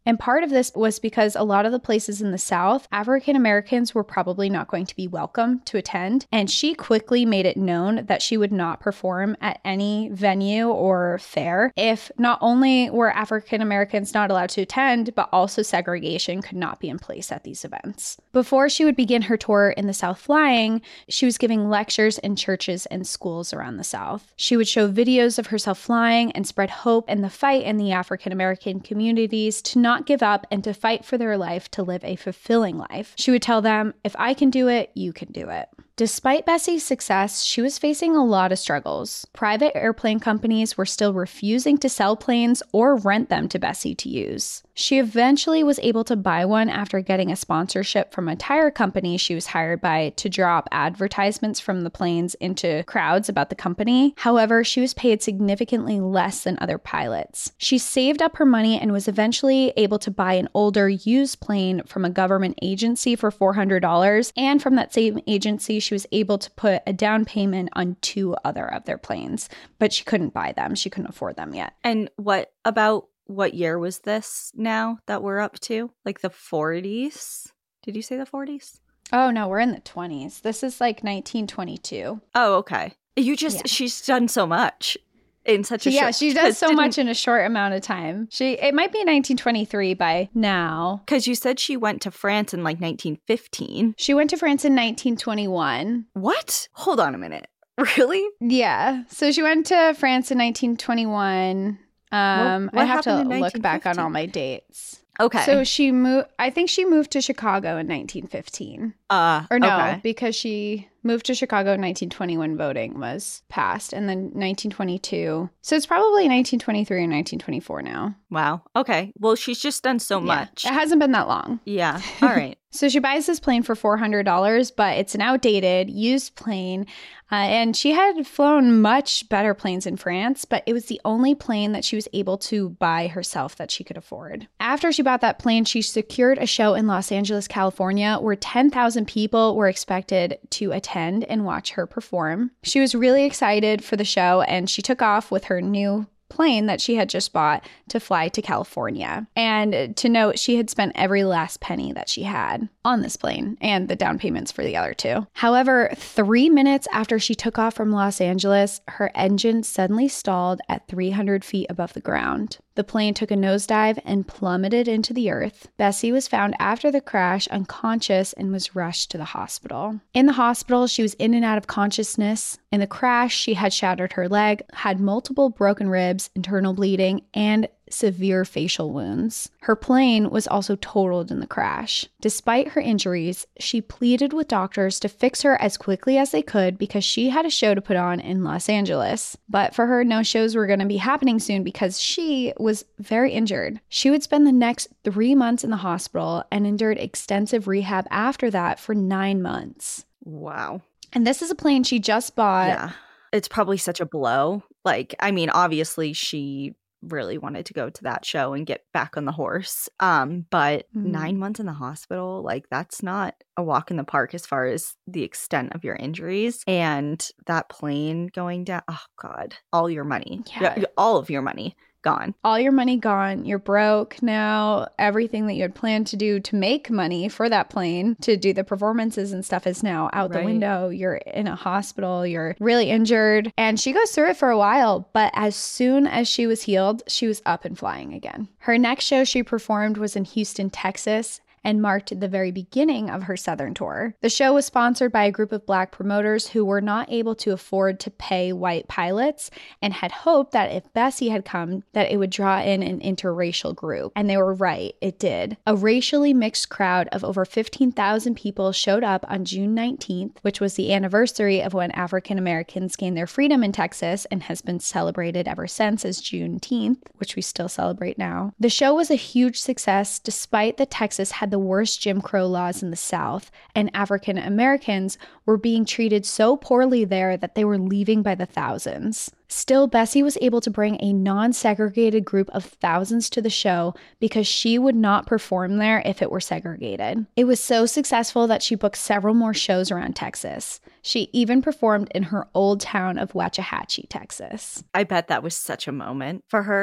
And part of this was because a lot of the places in the South, African Americans were probably not going to be welcome to attend. And she quickly made it known that she would not perform at any venue or fair if not only were African Americans not allowed to attend, but also segregation could not be in place at these events. Before she would begin her tour in the South flying, she was giving lectures in churches and schools around the South. She would show videos of herself flying and spread hope in the fight in the African American communities to not give up and to fight for their life to live a fulfilling life. She would tell them, if I can do it, you can do it. Despite Bessie's success, she was facing a lot of struggles. Private airplane companies were still refusing to sell planes or rent them to Bessie to use. She eventually was able to buy one after getting a sponsorship from a tire company she was hired by to drop advertisements from the planes into crowds about the company. However, she was paid significantly less than other pilots. She saved up her money and was eventually able to buy an older used plane from a government agency for four hundred dollars, and from that same agency, she was able to put a down payment on two other of their planes, but she couldn't buy them. She couldn't afford them yet. And what about what year was this now that we're up to? Like the forties? Did you say the forties? Oh, no, we're in the twenties. This is like nineteen twenty-two. Oh, okay. You just, yeah. She's done so much in such a yeah, short... she does so much in a short amount of time. She It might be nineteen twenty-three by now. Because you said she went to France in like nineteen fifteen. She went to France in nineteen twenty-one. What? Hold on a minute. Really? Yeah. So she went to France in nineteen twenty-one. Um, well, I have to look back on all my dates. Okay. So she moved, I think she moved to Chicago in nineteen fifteen. Uh, or no, okay. because she moved to Chicago in nineteen twenty when voting was passed, and then nineteen twenty-two. So it's probably nineteen twenty-three or nineteen twenty-four now. Wow. Okay. Well, she's just done so yeah. much. It hasn't been that long. Yeah. All right. So she buys this plane for four hundred dollars, but it's an outdated, used plane. Uh, and she had flown much better planes in France, but it was the only plane that she was able to buy herself that she could afford. After she bought that plane, she secured a show in Los Angeles, California, where ten thousand people were expected to attend and watch her perform. She was really excited for the show, and she took off with her new plane that she had just bought to fly to California. And to note, she had spent every last penny that she had on this plane and the down payments for the other two. However, three minutes after she took off from Los Angeles, her engine suddenly stalled at three hundred feet above the ground. The plane took a nosedive and plummeted into the earth. Bessie was found after the crash unconscious and was rushed to the hospital. In the hospital, she was in and out of consciousness. In the crash, she had shattered her leg, had multiple broken ribs, internal bleeding, and severe facial wounds. Her plane was also totaled in the crash. Despite her injuries, she pleaded with doctors to fix her as quickly as they could because she had a show to put on in Los Angeles. But for her, no shows were going to be happening soon because she was very injured. She would spend the next three months in the hospital and endured extensive rehab after that for nine months. Wow. And this is a plane she just bought. Yeah. It's probably such a blow. Like, I mean, obviously she really wanted to go to that show and get back on the horse. Um, but mm. nine months in the hospital, like that's not a walk in the park as far as the extent of your injuries. And that plane going down, oh God, all your money, yeah. all of your money gone. All your money gone. You're broke now. Everything that you had planned to do to make money for that plane, to do the performances and stuff, is now out right. the window. You're in a hospital. You're really injured. And she goes through it for a while. But as soon as she was healed, she was up and flying again. Her next show she performed was in Houston, Texas, and marked the very beginning of her Southern tour. The show was sponsored by a group of Black promoters who were not able to afford to pay white pilots and had hoped that if Bessie had come, that it would draw in an interracial group. And they were right, it did. A racially mixed crowd of over fifteen thousand people showed up on June nineteenth, which was the anniversary of when African Americans gained their freedom in Texas and has been celebrated ever since as Juneteenth, which we still celebrate now. The show was a huge success despite that Texas had the the worst Jim Crow laws in the South, and African Americans were being treated so poorly there that they were leaving by the thousands. Still, Bessie was able to bring a non-segregated group of thousands to the show because she would not perform there if it were segregated. It was so successful that she booked several more shows around Texas. She even performed in her old town of Waxahachie, Texas. I bet that was such a moment for her.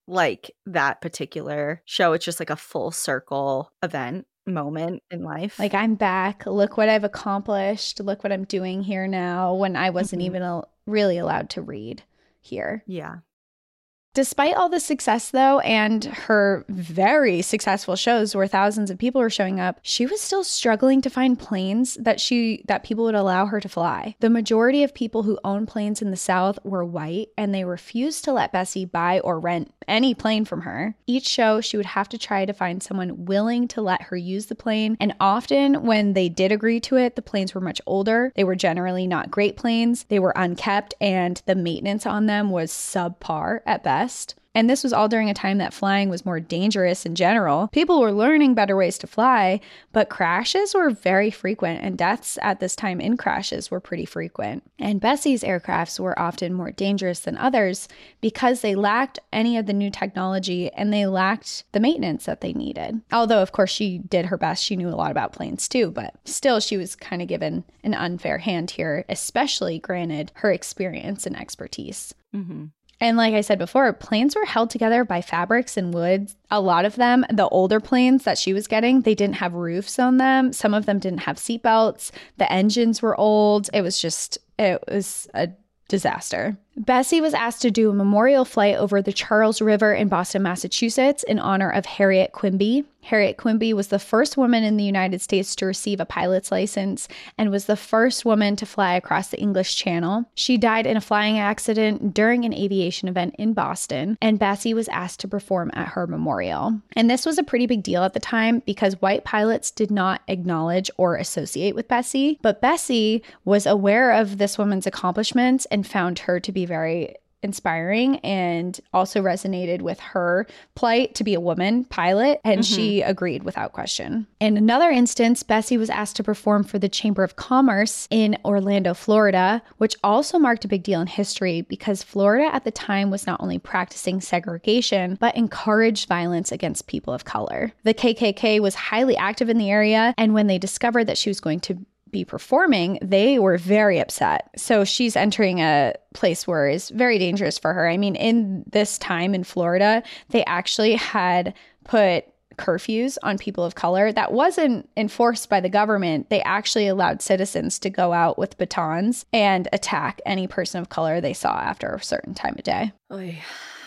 like that particular show. It's just like a full circle event moment in life. Like, I'm back. Look what I've accomplished. Look what I'm doing here now, when I wasn't Mhm. even al- really allowed to read here. Yeah. Despite all the success, though, and her very successful shows where thousands of people were showing up, she was still struggling to find planes that she that people would allow her to fly. The majority of people who own planes in the South were white, and they refused to let Bessie buy or rent any plane from her. Each show, she would have to try to find someone willing to let her use the plane, and often when they did agree to it, the planes were much older. They were generally not great planes. They were unkept, and the maintenance on them was subpar at best. And this was all during a time that flying was more dangerous in general. People were learning better ways to fly, but crashes were very frequent, and deaths at this time in crashes were pretty frequent. And Bessie's aircrafts were often more dangerous than others because they lacked any of the new technology and they lacked the maintenance that they needed. Although, of course, she did her best. She knew a lot about planes too, but still she was kind of given an unfair hand here, especially granted her experience and expertise. Mm-hmm. And like I said before, planes were held together by fabrics and wood. A lot of them, the older planes that she was getting, they didn't have roofs on them. Some of them didn't have seatbelts. The engines were old. It was just, it was a disaster. Bessie was asked to do a memorial flight over the Charles River in Boston, Massachusetts in honor of Harriet Quimby. Harriet Quimby was the first woman in the United States to receive a pilot's license and was the first woman to fly across the English Channel. She died in a flying accident during an aviation event in Boston, and Bessie was asked to perform at her memorial. And this was a pretty big deal at the time because white pilots did not acknowledge or associate with Bessie, but Bessie was aware of this woman's accomplishments and found her to be very inspiring and also resonated with her plight to be a woman pilot, and mm-hmm. she agreed without question. In another instance, Bessie was asked to perform for the Chamber of Commerce in Orlando, Florida, which also marked a big deal in history because Florida at the time was not only practicing segregation, but encouraged violence against people of color. The K K K was highly active in the area, and when they discovered that she was going to be performing, they were very upset. So she's entering a place where it's very dangerous for her. I mean, in this time in Florida, they actually had put curfews on people of color that wasn't enforced by the government. They actually allowed citizens to go out with batons and attack any person of color they saw after a certain time of day. Oy.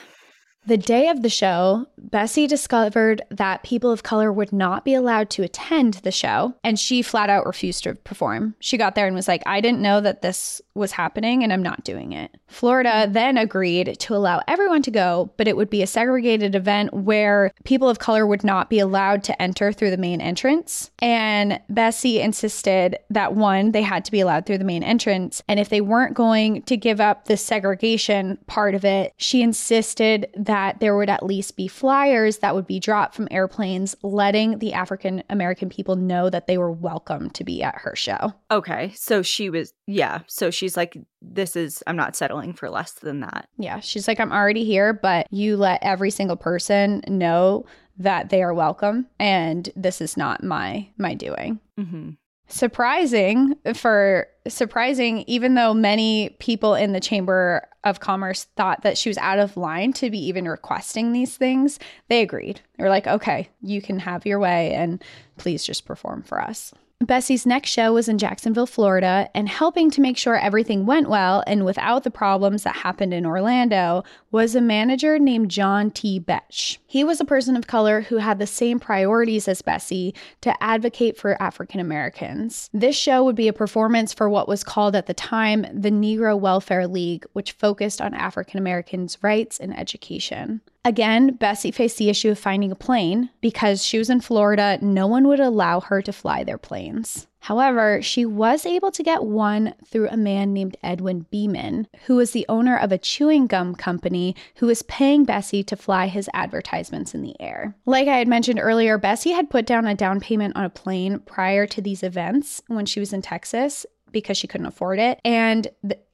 The day of the show, Bessie discovered that people of color would not be allowed to attend the show, and she flat out refused to perform. She got there and was like, I didn't know that this was happening, and I'm not doing it. Florida then agreed to allow everyone to go, but it would be a segregated event where people of color would not be allowed to enter through the main entrance. And Bessie insisted that, one, they had to be allowed through the main entrance, and if they weren't going to give up the segregation part of it, she insisted that that there would at least be flyers that would be dropped from airplanes letting the African American people know that they were welcome to be at her show. Okay. So she was, yeah. So she's like, this is, I'm not settling for less than that. Yeah. She's like, I'm already here, but you let every single person know that they are welcome. And this is not my, my doing. Mm-hmm. Surprising for surprising, even though many people in the Chamber of Commerce thought that she was out of line to be even requesting these things, they agreed. They were like, okay, you can have your way and please just perform for us. Bessie's next show was in Jacksonville, Florida, and helping to make sure everything went well and without the problems that happened in Orlando was a manager named John T. Betch. He was a person of color who had the same priorities as Bessie to advocate for African Americans. This show would be a performance for what was called at the time the Negro Welfare League, which focused on African Americans' rights and education. Again, Bessie faced the issue of finding a plane. Because she was in Florida, no one would allow her to fly their planes. However, she was able to get one through a man named Edwin Beeman, who was the owner of a chewing gum company who was paying Bessie to fly his advertisements in the air. Like I had mentioned earlier, Bessie had put down a down payment on a plane prior to these events when she was in Texas, because she couldn't afford it. And th-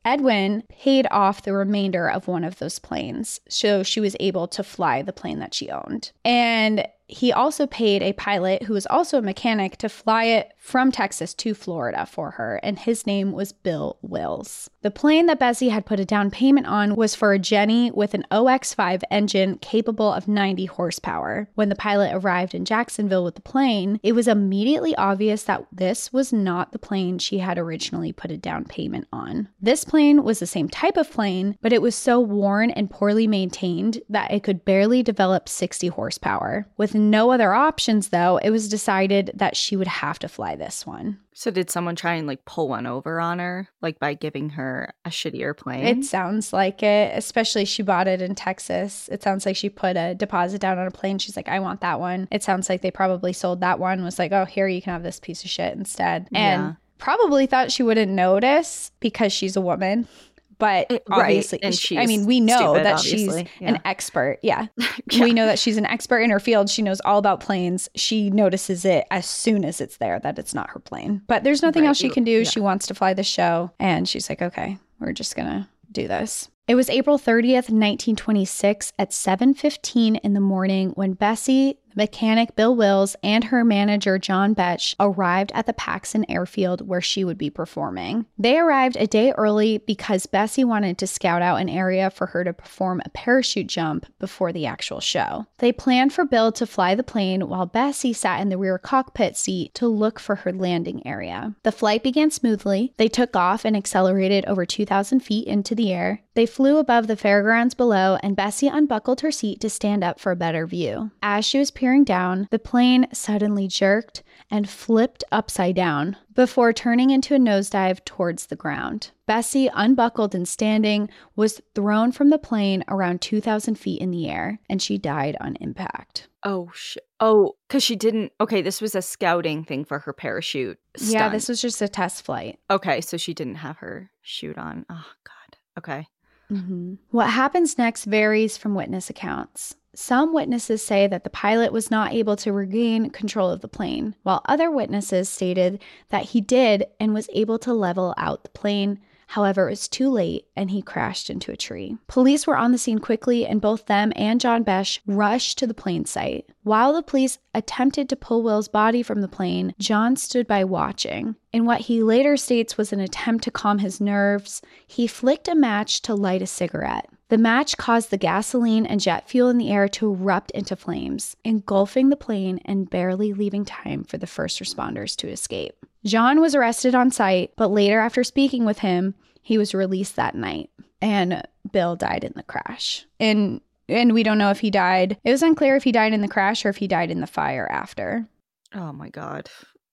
Edwin paid off the remainder of one of those planes, so she was able to fly the plane that she owned. And he also paid a pilot who was also a mechanic to fly it from Texas to Florida for her, and his name was Bill Wills. The plane that Bessie had put a down payment on was for a Jenny with an O X five engine capable of ninety horsepower. When the pilot arrived in Jacksonville with the plane, it was immediately obvious that this was not the plane she had originally put a down payment on. This plane was the same type of plane, but it was so worn and poorly maintained that it could barely develop sixty horsepower. With no other options, though, it was decided that she would have to fly this one. So did someone try and like pull one over on her, like by giving her a shittier plane? It sounds like it, especially she bought it in Texas. It sounds like she put a deposit down on a plane. She's like, I want that one. It sounds like they probably sold that one, was like, oh, here, you can have this piece of shit instead. And Yeah. probably thought she wouldn't notice because she's a woman. But It- obviously, right, and she, I mean, she's we know stupid, that obviously. she's Yeah. an expert. Yeah. Yeah. We know that she's an expert in her field. She knows all about planes. She notices it as soon as it's there that it's not her plane. But there's nothing Right, else she you- can do. yeah. She wants to fly the show. And she's like, okay, we're just going to do this. It was April thirtieth, nineteen twenty-six at seven fifteen in the morning when Bessie, mechanic Bill Wills, and her manager John Betch arrived at the Paxson Airfield where she would be performing. They arrived a day early because Bessie wanted to scout out an area for her to perform a parachute jump before the actual show. They planned for Bill to fly the plane while Bessie sat in the rear cockpit seat to look for her landing area. The flight began smoothly. They took off and accelerated over two thousand feet into the air. They flew above the fairgrounds below, and Bessie unbuckled her seat to stand up for a better view. As she was peering down, the plane suddenly jerked and flipped upside down before turning into a nosedive towards the ground. Bessie, unbuckled and standing, was thrown from the plane around two thousand feet in the air, and she died on impact. Oh, shit. Oh, because she didn't. Okay, this was a scouting thing for her parachute stunt. Yeah, this was just a test flight. Okay, so she didn't have her chute on. Oh, God. Okay. Mm-hmm. What happens next varies from witness accounts. Some witnesses say that the pilot was not able to regain control of the plane, while other witnesses stated that he did and was able to level out the plane. However, it was too late and he crashed into a tree. Police were on the scene quickly, and both them and John Betch rushed to the plane site. While the police attempted to pull Will's body from the plane, John stood by watching. In what he later states was an attempt to calm his nerves, he flicked a match to light a cigarette. The match caused the gasoline and jet fuel in the air to erupt into flames, engulfing the plane and barely leaving time for the first responders to escape. John was arrested on site, but later, after speaking with him, he was released that night, and Bill died in the crash. And and we don't know if he died. It was unclear if he died in the crash or if he died in the fire after. Oh, my God.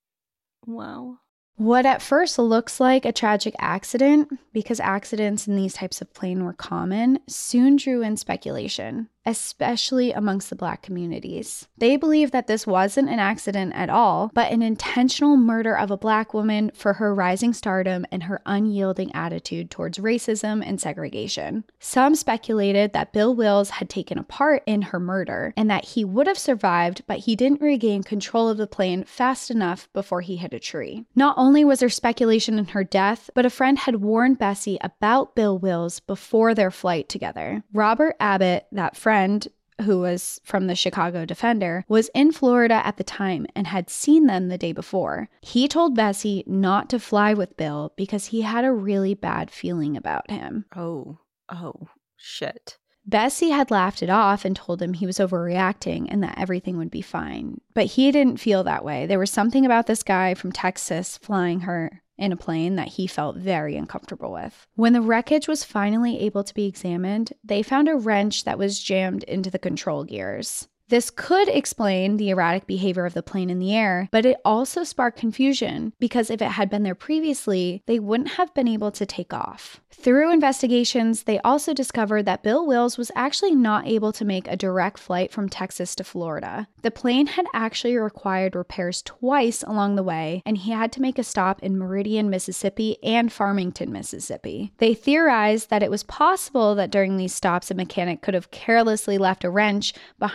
Wow. What at first looks like a tragic accident, because accidents in these types of plane were common, soon drew in speculation, especially amongst the Black communities. They believe that this wasn't an accident at all, but an intentional murder of a Black woman for her rising stardom and her unyielding attitude towards racism and segregation. Some speculated that Bill Wills had taken a part in her murder and that he would have survived, but he didn't regain control of the plane fast enough before he hit a tree. Not only was there speculation in her death, but a friend had warned Bessie about Bill Wills before their flight together. Robert Abbott, that friend who was from the Chicago Defender, was in Florida at the time and had seen them the day before. He told Bessie not to fly with Bill because he had a really bad feeling about him. Oh, oh, shit. Bessie had laughed it off and told him he was overreacting and that everything would be fine. But he didn't feel that way. There was something about this guy from Texas flying her in a plane that he felt very uncomfortable with. When the wreckage was finally able to be examined, they found a wrench that was jammed into the control gears. This could explain the erratic behavior of the plane in the air, but it also sparked confusion because if it had been there previously, they wouldn't have been able to take off. Through investigations, they also discovered that Bill Wills was actually not able to make a direct flight from Texas to Florida. The plane had actually required repairs twice along the way, and he had to make a stop in Meridian, Mississippi and Farmington, Mississippi. They theorized that it was possible that during these stops, a mechanic could have carelessly left a wrench behind that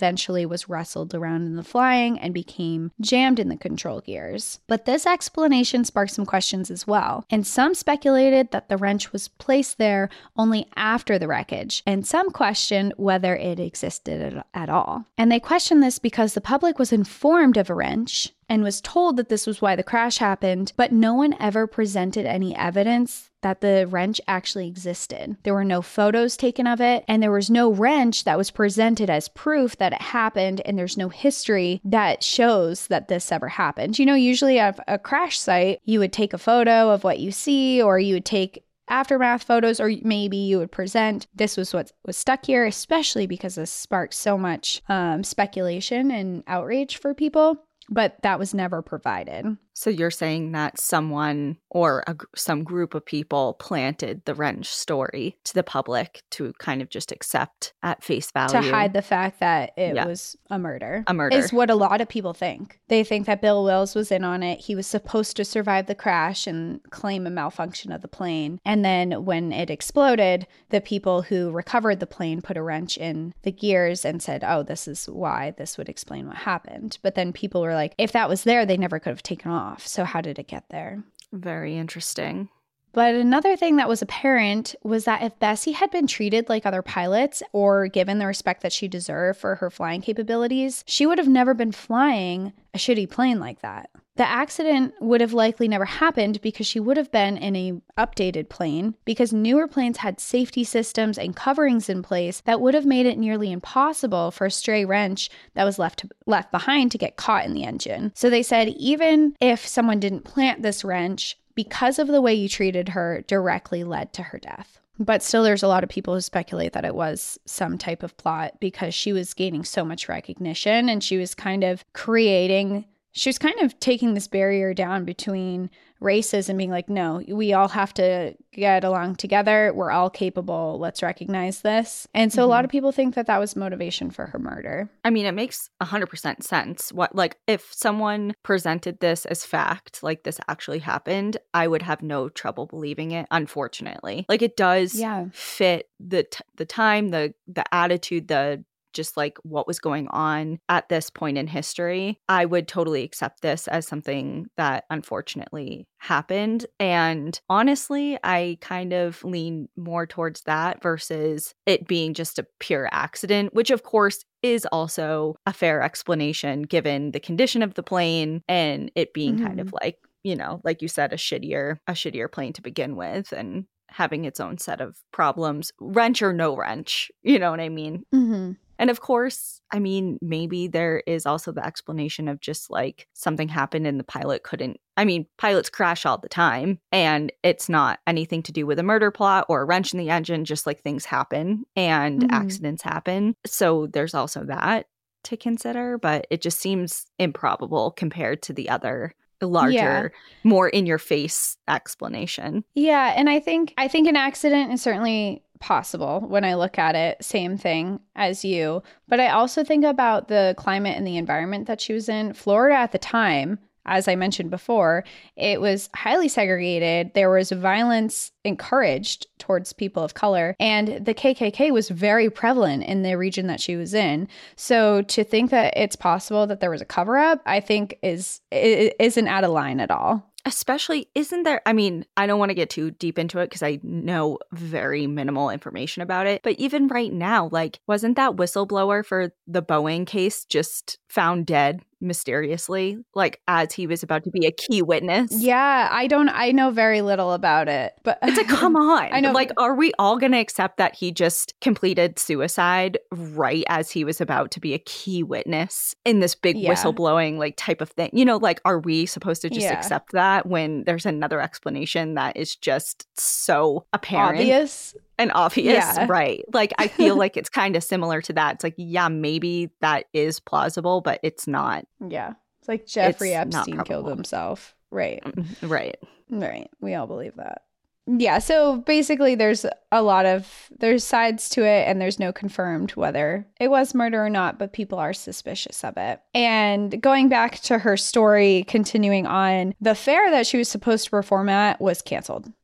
eventually was wrestled around in the flying and became jammed in the control gears. But this explanation sparked some questions as well, and some speculated that the wrench was placed there only after the wreckage, and some questioned whether it existed at all. And they questioned this because the public was informed of a wrench and was told that this was why the crash happened, but no one ever presented any evidence that the wrench actually existed. There were no photos taken of it, and there was no wrench that was presented as proof that it happened, and there's no history that shows that this ever happened. You know, usually at a crash site, you would take a photo of what you see, or you would take aftermath photos, or maybe you would present this was what was stuck here, especially because this sparked so much um, speculation and outrage for people. But that was never provided. So you're saying that someone or a, some group of people planted the wrench story to the public to kind of just accept at face value. To hide the fact that it yeah. was a murder. A murder. Is what a lot of people think. They think that Bill Wills was in on it. He was supposed to survive the crash and claim a malfunction of the plane. And then when it exploded, the people who recovered the plane put a wrench in the gears and said, oh, this is why. This would explain what happened. But then people were like, if that was there, they never could have taken off. So how did it get there? Very interesting. But another thing that was apparent was that if Bessie had been treated like other pilots or given the respect that she deserved for her flying capabilities, she would have never been flying a shitty plane like that. The accident would have likely never happened because she would have been in a updated plane, because newer planes had safety systems and coverings in place that would have made it nearly impossible for a stray wrench that was left left behind to get caught in the engine. So they said even if someone didn't plant this wrench, because of the way you treated her, directly led to her death. But still, there's a lot of people who speculate that it was some type of plot because she was gaining so much recognition and she was kind of creating... She was kind of taking this barrier down between races and being like, no, we all have to get along together. We're all capable. Let's recognize this. And so mm-hmm. a lot of people think that that was motivation for her murder. I mean, it makes one hundred percent sense. What, like, if someone presented this as fact, like this actually happened, I would have no trouble believing it, unfortunately. Like, it does yeah. fit the t- the time, the the attitude, the just like what was going on at this point in history. I would totally accept this as something that unfortunately happened. And honestly, I kind of lean more towards that versus it being just a pure accident, which of course is also a fair explanation given the condition of the plane and it being mm-hmm. kind of like, you know, like you said, a shittier, a shittier plane to begin with and having its own set of problems, wrench or no wrench, you know what I mean? Mm-hmm. And of course, I mean, maybe there is also the explanation of just like something happened and the pilot couldn't. I mean, pilots crash all the time and it's not anything to do with a murder plot or a wrench in the engine, just like things happen and mm-hmm. accidents happen. So there's also that to consider, but it just seems improbable compared to the other larger, yeah. more in your face explanation. Yeah. And I think, I think an accident is certainly possible when I look at it, same thing as you. But I also think about the climate and the environment that she was in. Florida at the time, as I mentioned before, it was highly segregated. There was violence encouraged towards people of color, and the K K K was very prevalent in the region that she was in. So to think that it's possible that there was a cover-up, I think is isn't out of line at all. Especially, isn't there, I mean, I don't want to get too deep into it because I know very minimal information about it. But even right now, like, wasn't that whistleblower for the Boeing case just found dead mysteriously, like as he was about to be a key witness? Yeah, I don't, I know very little about it. But it's like, come on. I know. Like, are we all going to accept that he just completed suicide right as he was about to be a key witness in this big yeah. whistleblowing, like, type of thing? You know, like, are we supposed to just yeah. accept that when there's another explanation that is just so apparent? Obvious. And obvious, yeah. right? Like, I feel like it's kind of similar to that. It's like, yeah, maybe that is plausible, but it's not. Yeah. It's like Jeffrey it's Epstein killed himself. Right. Right. Right. We all believe that. Yeah. So basically, there's a lot of, there's sides to it and there's no confirmed whether it was murder or not, but people are suspicious of it. And going back to her story, continuing on, the fair that she was supposed to perform at was canceled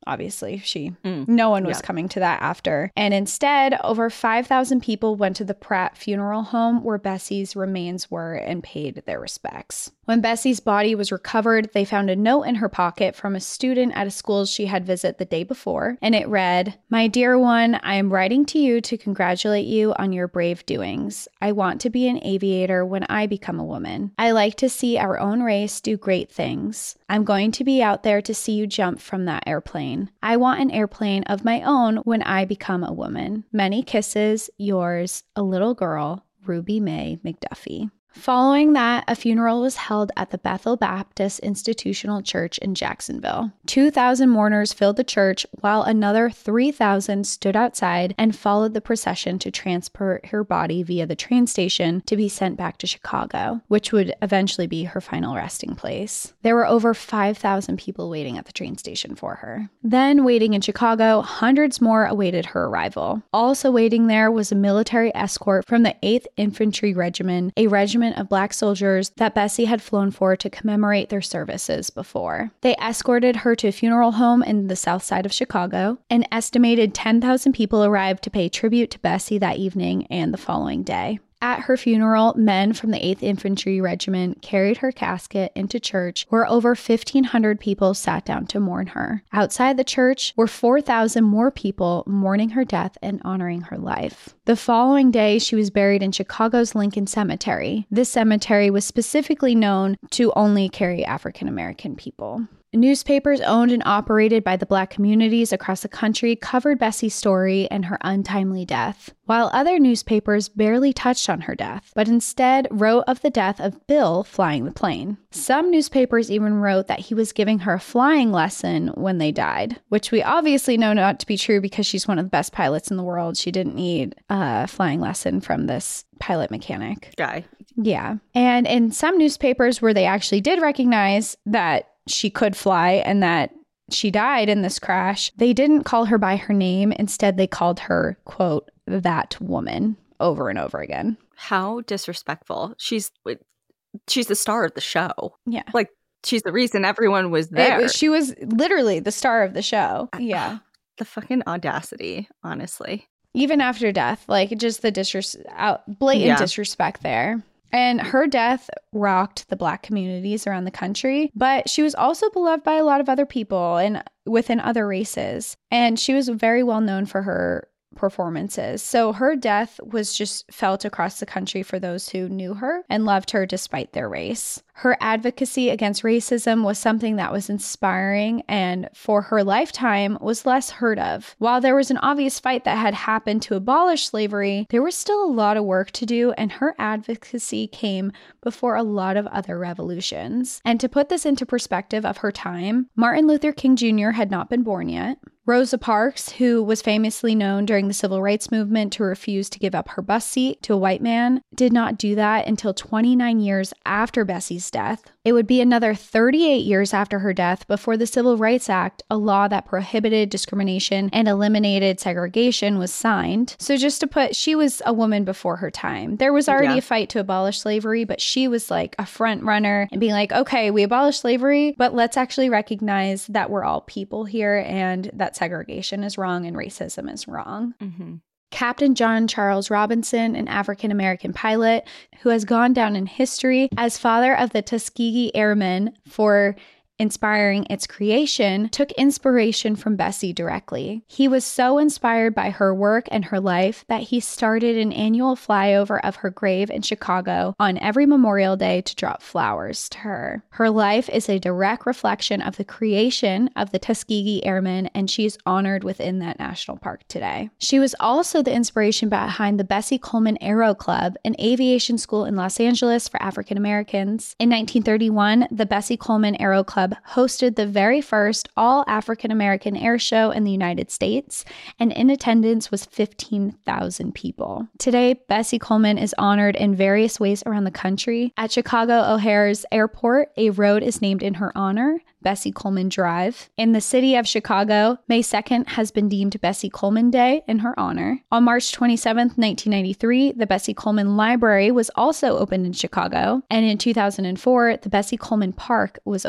obviously, she, Mm. no one was Yeah. coming to that after. And instead, over five thousand people went to the Pratt Funeral Home where Bessie's remains were and paid their respects. When Bessie's body was recovered, they found a note in her pocket from a student at a school she had visited the day before, and it read, "My dear one, I am writing to you to congratulate you on your brave doings. I want to be an aviator when I become a woman. I like to see our own race do great things. I'm going to be out there to see you jump from that airplane. I want an airplane of my own when I become a woman. Many kisses, yours, a little girl, Ruby Mae McDuffie." Following that, a funeral was held at the Bethel Baptist Institutional Church in Jacksonville. two thousand mourners filled the church, while another three thousand stood outside and followed the procession to transport her body via the train station to be sent back to Chicago, which would eventually be her final resting place. There were over five thousand people waiting at the train station for her. Then, waiting in Chicago, hundreds more awaited her arrival. Also waiting there was a military escort from the eighth Infantry Regiment, a regiment of Black soldiers that Bessie had flown for to commemorate their services before. They escorted her to a funeral home in the south side of Chicago. An estimated ten thousand people arrived to pay tribute to Bessie that evening and the following day. At her funeral, men from the eighth Infantry Regiment carried her casket into church, where over fifteen hundred people sat down to mourn her. Outside the church were four thousand more people mourning her death and honoring her life. The following day, she was buried in Chicago's Lincoln Cemetery. This cemetery was specifically known to only carry African American people. Newspapers owned and operated by the Black communities across the country covered Bessie's story and her untimely death, while other newspapers barely touched on her death, but instead wrote of the death of Bill flying the plane. Some newspapers even wrote that he was giving her a flying lesson when they died, which we obviously know not to be true because she's one of the best pilots in the world. She didn't need a flying lesson from this pilot mechanic guy. Yeah. And in some newspapers where they actually did recognize that she could fly and that she died in this crash, they didn't call her by her name. Instead, they called her, quote, that woman over and over again. How disrespectful. She's she's the star of the show. Yeah. Like, she's the reason everyone was there. It, she was literally the star of the show. Yeah. The fucking audacity, honestly. Even after death, like just the disres- out, blatant Yeah. disrespect there. And her death rocked the Black communities around the country, but she was also beloved by a lot of other people and within other races. And she was very well known for her performances. So her death was just felt across the country for those who knew her and loved her despite their race. Her advocacy against racism was something that was inspiring and for her lifetime was less heard of. While there was an obvious fight that had happened to abolish slavery, there was still a lot of work to do, and her advocacy came before a lot of other revolutions. And to put this into perspective of her time, Martin Luther King Junior had not been born yet. Rosa Parks, who was famously known during the civil rights movement to refuse to give up her bus seat to a white man, did not do that until twenty-nine years after Bessie's death. It would be another thirty-eight years after her death before the Civil Rights Act, a law that prohibited discrimination and eliminated segregation, was signed. So just to put, she was a woman before her time. There was already Yeah. a fight to abolish slavery, but she was like a front runner and being like, okay, we abolished slavery, but let's actually recognize that we're all people here and that segregation is wrong and racism is wrong. Mm-hmm. Captain John Charles Robinson, an African-American pilot who has gone down in history as father of the Tuskegee Airmen for inspiring its creation, took inspiration from Bessie directly. He was so inspired by her work and her life that he started an annual flyover of her grave in Chicago on every Memorial Day to drop flowers to her. Her life is a direct reflection of the creation of the Tuskegee Airmen, and she is honored within that national park today. She was also the inspiration behind the Bessie Coleman Aero Club, an aviation school in Los Angeles for African Americans. In nineteen thirty-one, the Bessie Coleman Aero Club hosted the very first all African American air show in the United States, and in attendance was fifteen thousand people. Today, Bessie Coleman is honored in various ways around the country. At Chicago O'Hare's airport, a road is named in her honor, Bessie Coleman Drive. In the city of Chicago, May second has been deemed Bessie Coleman Day in her honor. On March twenty-seventh, nineteen ninety-three, the Bessie Coleman Library was also opened in Chicago, and in two thousand four, the Bessie Coleman Park was opened in Chicago.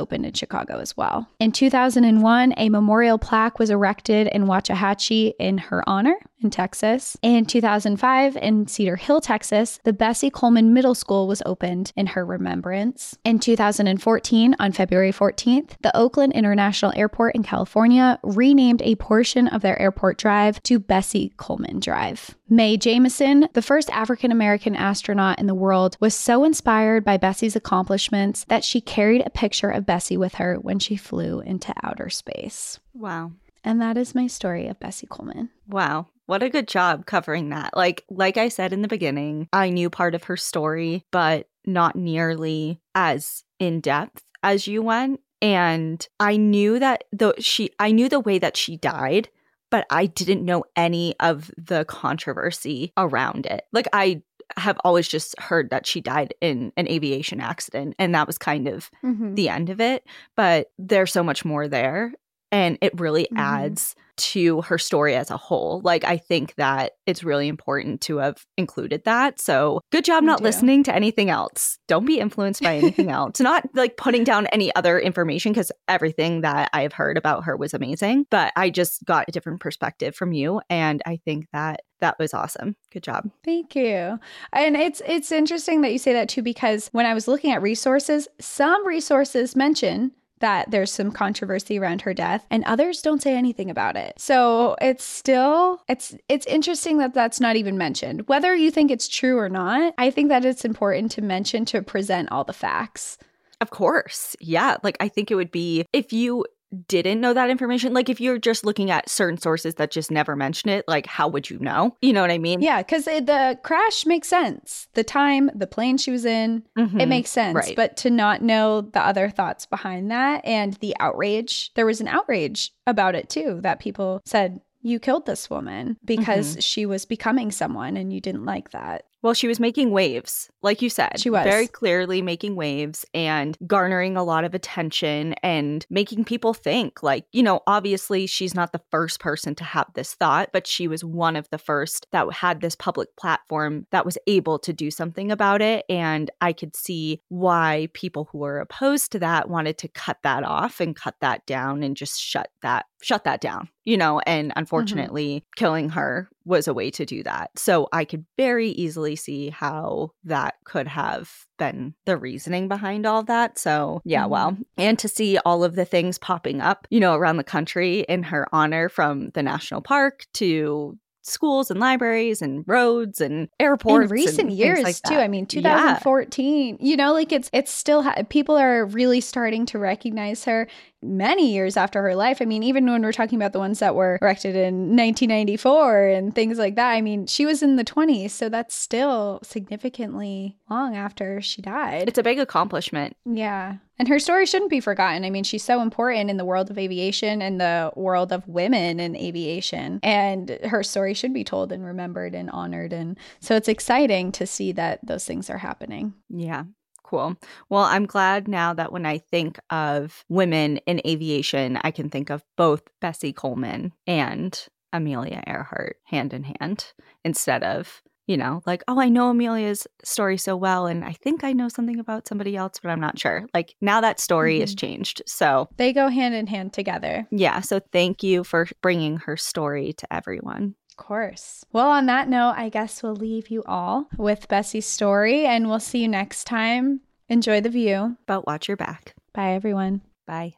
Chicago as well. In two thousand one, a memorial plaque was erected in Waxahachie in her honor in Texas. In two thousand five, in Cedar Hill, Texas, the Bessie Coleman Middle School was opened in her remembrance. In two thousand fourteen, on February fourteenth, the Oakland International Airport in California renamed a portion of their airport drive to Bessie Coleman Drive. Mae Jemison, the first African-American astronaut in the world, was so inspired by Bessie's accomplishments that she carried a picture of Bessie with her when she flew into outer space. Wow. And that is my story of Bessie Coleman. Wow. What a good job covering that. Like, like I said in the beginning, I knew part of her story, but not nearly as in depth as you went. And I knew that the she I knew the way that she died, but I didn't know any of the controversy around it. Like, I have always just heard that she died in an aviation accident, and that was kind of mm-hmm. the end of it. But there's so much more there, and it really mm-hmm. adds to her story as a whole. Like, I think that it's really important to have included that. So good job not listening to anything else. Don't be influenced by anything else. Not like putting down any other information, because everything that I have heard about her was amazing. But I just got a different perspective from you. And I think that that was awesome. Good job. Thank you. And it's it's interesting that you say that too, because when I was looking at resources, some resources mention that there's some controversy around her death, and others don't say anything about it. So it's still, it's it's interesting that that's not even mentioned. Whether you think it's true or not, I think that it's important to mention to present all the facts. Of course. Yeah. Like, I think it would be, if you didn't know that information, like if you're just looking at certain sources that just never mention it, like how would you know? You know what I mean? Yeah, because the crash makes sense. The time, the plane she was in, mm-hmm. it makes sense. Right. But to not know the other thoughts behind that and the outrage, there was an outrage about it too, that people said, you killed this woman because mm-hmm. she was becoming someone and you didn't like that. Well, she was making waves, like you said. She was. Very clearly making waves and garnering a lot of attention and making people think. Like, you know, obviously she's not the first person to have this thought, but she was one of the first that had this public platform that was able to do something about it. And I could see why people who were opposed to that wanted to cut that off and cut that down and just shut that shut that down, you know, and unfortunately mm-hmm. killing her was a way to do that. So I could very easily see how that could have been the reasoning behind all that. So yeah, mm-hmm. well, and to see all of the things popping up, you know, around the country in her honor, from the national park to schools and libraries and roads and airports in recent years like too. I mean, two thousand fourteen, yeah. you know, like it's it's still ha- people are really starting to recognize her many years after her life. I mean, even when we're talking about the ones that were erected in nineteen ninety-four and things like that, I mean, she was in the twenties, so that's still significantly long after she died. It's a big accomplishment. Yeah. And her story shouldn't be forgotten. I mean, she's so important in the world of aviation and the world of women in aviation. And her story should be told and remembered and honored. And so it's exciting to see that those things are happening. Yeah. Cool. Well, I'm glad now that when I think of women in aviation, I can think of both Bessie Coleman and Amelia Earhart hand in hand, instead of, you know, like, oh, I know Amelia's story so well, and I think I know something about somebody else, but I'm not sure. Like, now that story mm-hmm. is changed. So they go hand in hand together. Yeah. So thank you for bringing her story to everyone. Of course. Well, on that note, I guess we'll leave you all with Bessie's story, and we'll see you next time. Enjoy the view. But watch your back. Bye, everyone. Bye.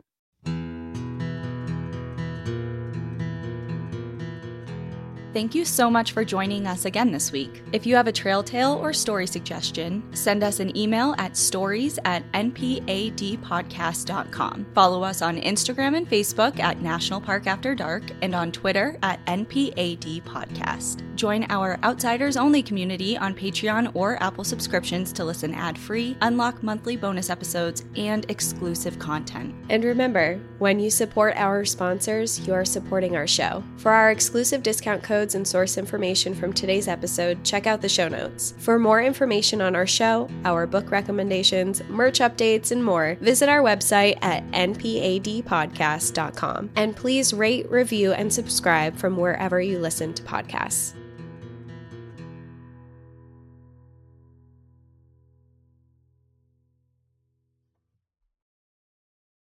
Thank you so much for joining us again this week. If you have a trail tale or story suggestion, send us an email at stories at n p a d podcast dot com. Follow us on Instagram and Facebook at National Park After Dark and on Twitter at N P A D Podcast. Join our Outsiders Only community on Patreon or Apple subscriptions to listen ad-free, unlock monthly bonus episodes, and exclusive content. And remember, when you support our sponsors, you are supporting our show. For our exclusive discount code and source information from today's episode, check out the show notes. For more information on our show, our book recommendations, merch updates, and more, visit our website at n p a d podcast dot com. And please rate, review, and subscribe from wherever you listen to podcasts.